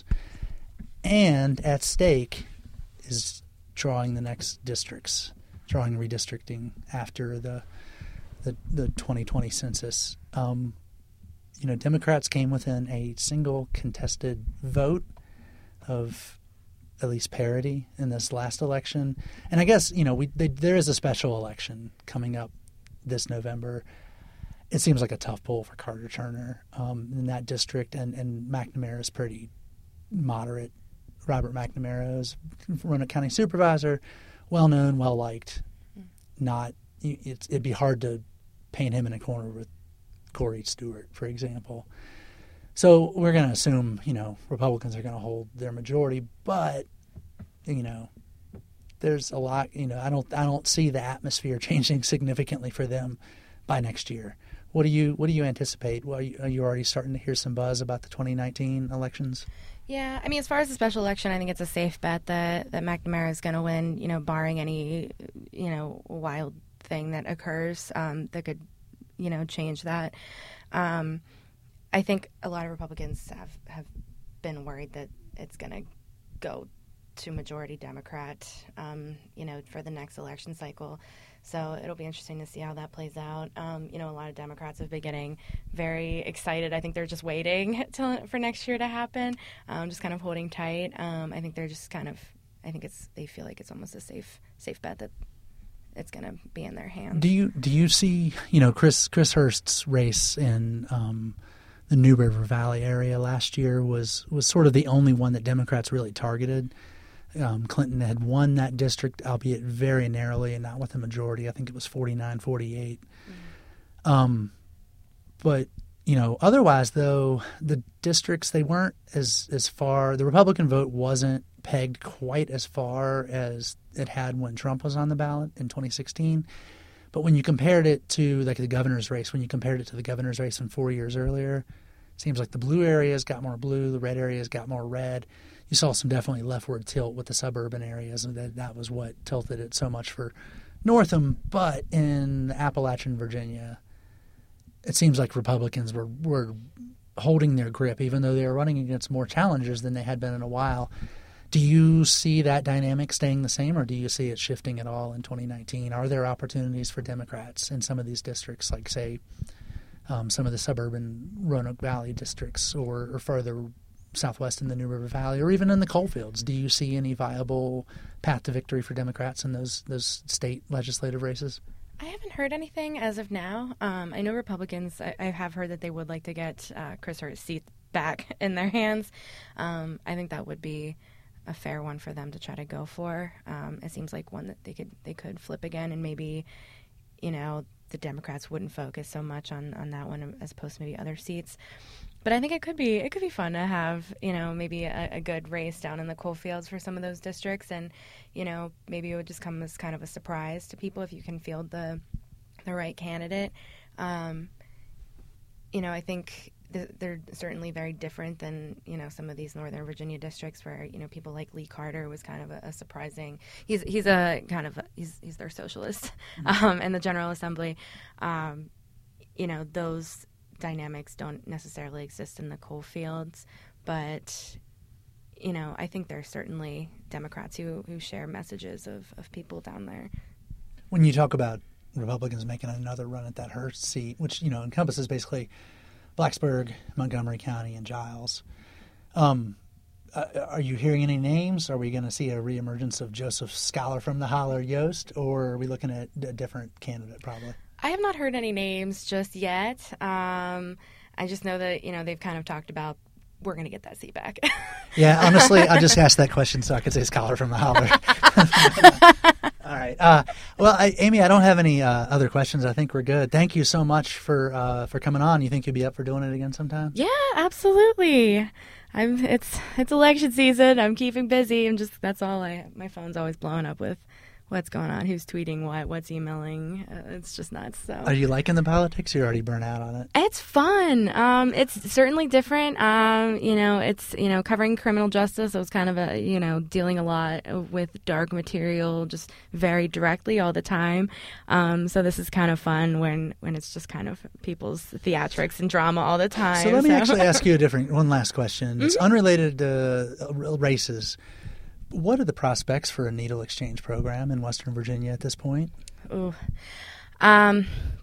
C: And at stake is drawing the next districts, drawing redistricting after the the, the twenty twenty census. Um, you know, Democrats came within a single contested vote of at least parity in this last election. And I guess, you know, we they, there is a special election coming up this November. It seems like a tough pull for Carter Turner um, in that district, and, and McNamara is pretty moderate. Robert McNamara is Roanoke County Supervisor, well-known, well-liked. Not it's, it'd be hard to paint him in a corner with Corey Stewart, for example. So we're going to assume, you know, Republicans are going to hold their majority, but, you know, there's a lot, you know, I don't I don't see the atmosphere changing significantly for them by next year. What do you what do you anticipate? Well, are you, are you already starting to hear some buzz about the twenty nineteen elections?
G: Yeah, I mean, as far as the special election, I think it's a safe bet that, that McNamara is going to win, you know, barring any, you know, wild thing that occurs um, that could, you know, change that. Um, I think a lot of Republicans have, have been worried that it's going to go to majority Democrat, um, you know, for the next election cycle. So it'll be interesting to see how that plays out. Um, you know, a lot of Democrats have been getting very excited. I think they're just waiting till, for next year to happen, um, just kind of holding tight. Um, I think they're just kind of, I think it's, they feel like it's almost a safe safe bet that it's going to be in their hands.
C: Do you do you see, you know, Chris Chris Hurst's race in um, the New River Valley area last year was, was sort of the only one that Democrats really targeted. Um, Clinton had won that district, albeit very narrowly and not with a majority. I think it was forty-nine forty-eight. Mm-hmm. Um, but, you know, otherwise, though, the districts, they weren't as, as far – the Republican vote wasn't pegged quite as far as it had when Trump was on the ballot in twenty sixteen. But when you compared it to, like, the governor's race, when you compared it to the governor's race from four years earlier, it seems like the blue areas got more blue, the red areas got more red. You saw some definitely leftward tilt with the suburban areas, and that, that was what tilted it so much for Northam. But in Appalachian Virginia, it seems like Republicans were, were holding their grip, even though they were running against more challengers than they had been in a while. Do you see that dynamic staying the same, or do you see it shifting at all in twenty nineteen? Are there opportunities for Democrats in some of these districts, like, say, um, some of the suburban Roanoke Valley districts, or, or further southwest in the New River Valley, or even in the coal fields? Do you see any viable path to victory for Democrats in those those state legislative races?
G: I haven't heard anything as of now. Um, I know Republicans, I, I have heard that they would like to get uh, Chris Hurst's seat back in their hands. Um, I think that would be a fair one for them to try to go for. Um, it seems like one that they could they could flip again, and maybe, you know, the Democrats wouldn't focus so much on, on that one as opposed to maybe other seats. But I think it could be it could be fun to have, you know, maybe a, a good race down in the coal fields for some of those districts, and, you know, maybe it would just come as kind of a surprise to people if you can field the the right candidate. Um, you know, I think th- they're certainly very different than, you know, some of these Northern Virginia districts where, you know, people like Lee Carter was kind of a, a surprising. He's he's a kind of a, he's he's their socialist um, in the General Assembly. Um, you know, those dynamics don't necessarily exist in the coal fields, but, you know, I think there are certainly Democrats who, who share messages of, of people down there.
C: When you talk about Republicans making another run at that Hearst seat, which, you know, encompasses basically Blacksburg, Montgomery County, and Giles, um, uh, are you hearing any names? Are we going to see a reemergence of Joseph Scholar from the Holler Yost, or are we looking at a different candidate probably?
G: I have not heard any names just yet. Um, I just know that, you know, they've kind of talked about we're going to get that seat back.
C: Yeah, honestly, I just asked that question so I could say Scholar from the Holler. All right. Uh, well, I, Amy, I don't have any uh, other questions. I think we're good. Thank you so much for uh, for coming on. You think you'll be up for doing it again sometime?
G: Yeah, absolutely. I'm. It's it's election season. I'm keeping busy. I'm just. That's all I. My phone's always blowing up with what's going on, who's tweeting what, what's emailing. Uh, it's just nuts. So.
C: Are you liking the politics? You're already burnt out on it.
G: It's fun. Um, it's certainly different. Um, you know, it's, you know, covering criminal justice. So it's kind of a, you know, dealing a lot with dark material just very directly all the time. Um, so this is kind of fun when, when it's just kind of people's theatrics and drama all the time.
C: So let me
G: so.
C: actually ask you a different, one last question. It's mm-hmm. unrelated to races. What are the prospects for a needle exchange program in Western Virginia at this point?
G: Ooh. Um,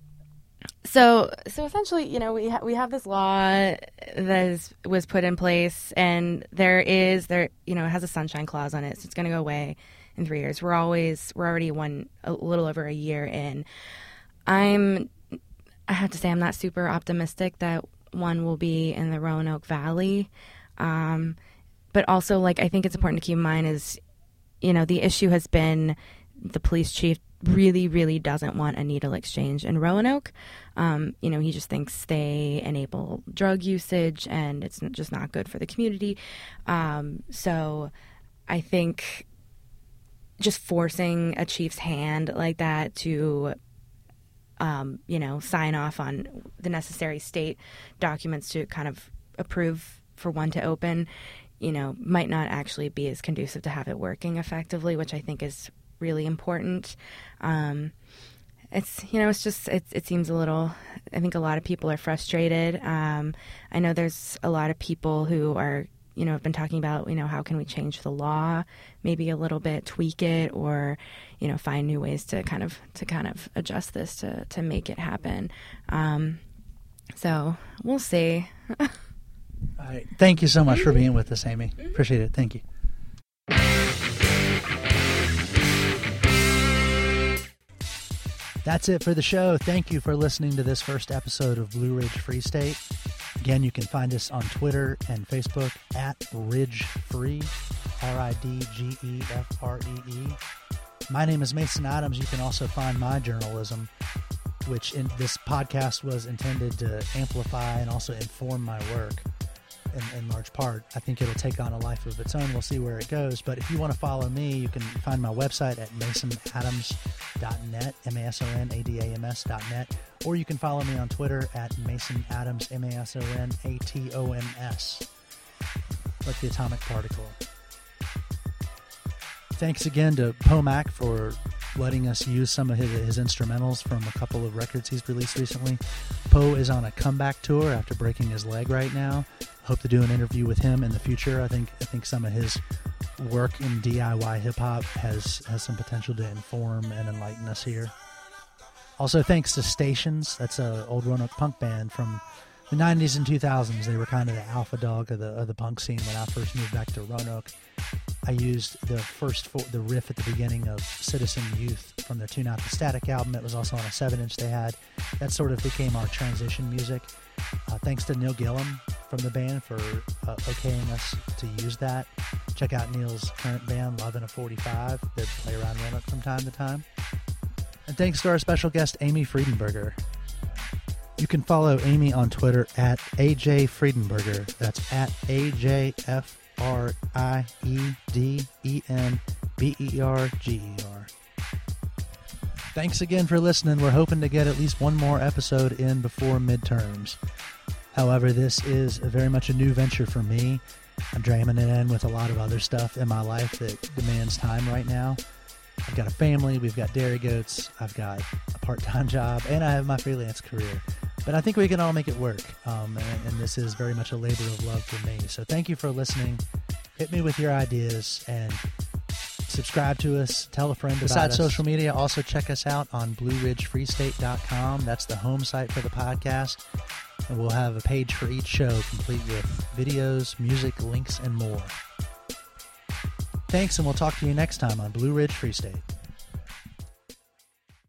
G: so, so essentially, you know, we ha- we have this law that is, was put in place, and there is there, you know, it has a sunshine clause on it, so it's going to go away in three years. We're always we're already one a little over a year in. I'm, I have to say, I'm not super optimistic that one will be in the Roanoke Valley. Um, But also, like, I think it's important to keep in mind is, you know, the issue has been the police chief really, really doesn't want a needle exchange in Roanoke. Um, you know, he just thinks they enable drug usage and it's just not good for the community. Um, so I think just forcing a chief's hand like that to, um, you know, sign off on the necessary state documents to kind of approve for one to open, you know, might not actually be as conducive to have it working effectively, which I think is really important. Um, it's, you know, it's just, it, it seems a little, I think a lot of people are frustrated. Um, I know there's a lot of people who are, you know, have been talking about, you know, how can we change the law, maybe a little bit, tweak it, or, you know, find new ways to kind of, to kind of adjust this to, to make it happen. Um, so we'll see.
C: All right. Thank you so much for being with us, Amy. Appreciate it. Thank you. That's it for the show. Thank you for listening to this first episode of Blue Ridge Free State. Again, you can find us on Twitter and Facebook at Ridge Free, R I D G E F R E E. My name is Mason Adams. You can also find my journalism, which in this podcast was intended to amplify and also inform my work. In, in large part. I think it'll take on a life of its own. We'll see where it goes. But if you want to follow me, you can find my website at mason adams dot net, M A S O N A D A M S dot net, or you can follow me on Twitter at Mason Adams, M A S O N A T O M S, like the atomic particle. Thanks again to Pomac for letting us use some of his, his instrumentals from a couple of records he's released recently. Poe is on a comeback tour after breaking his leg right now. Hope to do an interview with him in the future. I think I think some of his work in D I Y hip-hop has, has some potential to inform and enlighten us here. Also, thanks to Stations. That's an old Roanoke punk band from the nineties and two thousands. They were kind of the alpha dog of the of the punk scene when I first moved back to Roanoke. I used the first four, the riff at the beginning of Citizen Youth from their Tune Out the Static album. It was also on a seven inch they had. That sort of became our transition music. Uh, thanks to Neil Gillum from the band for uh, okaying us to use that. Check out Neil's current band, Love in a forty-five. They play around Roanoke from time to time. And thanks to our special guest, Amy Friedenberger. You can follow Amy on Twitter at A J Friedenberger. That's at A J F R I E D E N B E R G E R. Thanks again for listening. We're hoping to get at least one more episode in before midterms. However, this is very much a new venture for me. I'm jamming it in with a lot of other stuff in my life that demands time right now. I've got a family, we've got dairy goats, I've got a part-time job, and I have my freelance career. But I think we can all make it work, um, and, and this is very much a labor of love for me. So thank you for listening. hit me with your ideas and subscribe to us. Tell a friend about us.
I: Besides
C: social media, also check us out on blue ridge free state dot com. That's the home site for the podcast. And we'll have a page for each show complete with videos, music, links, and more. Thanks, and we'll talk to you next time on Blue Ridge Free State.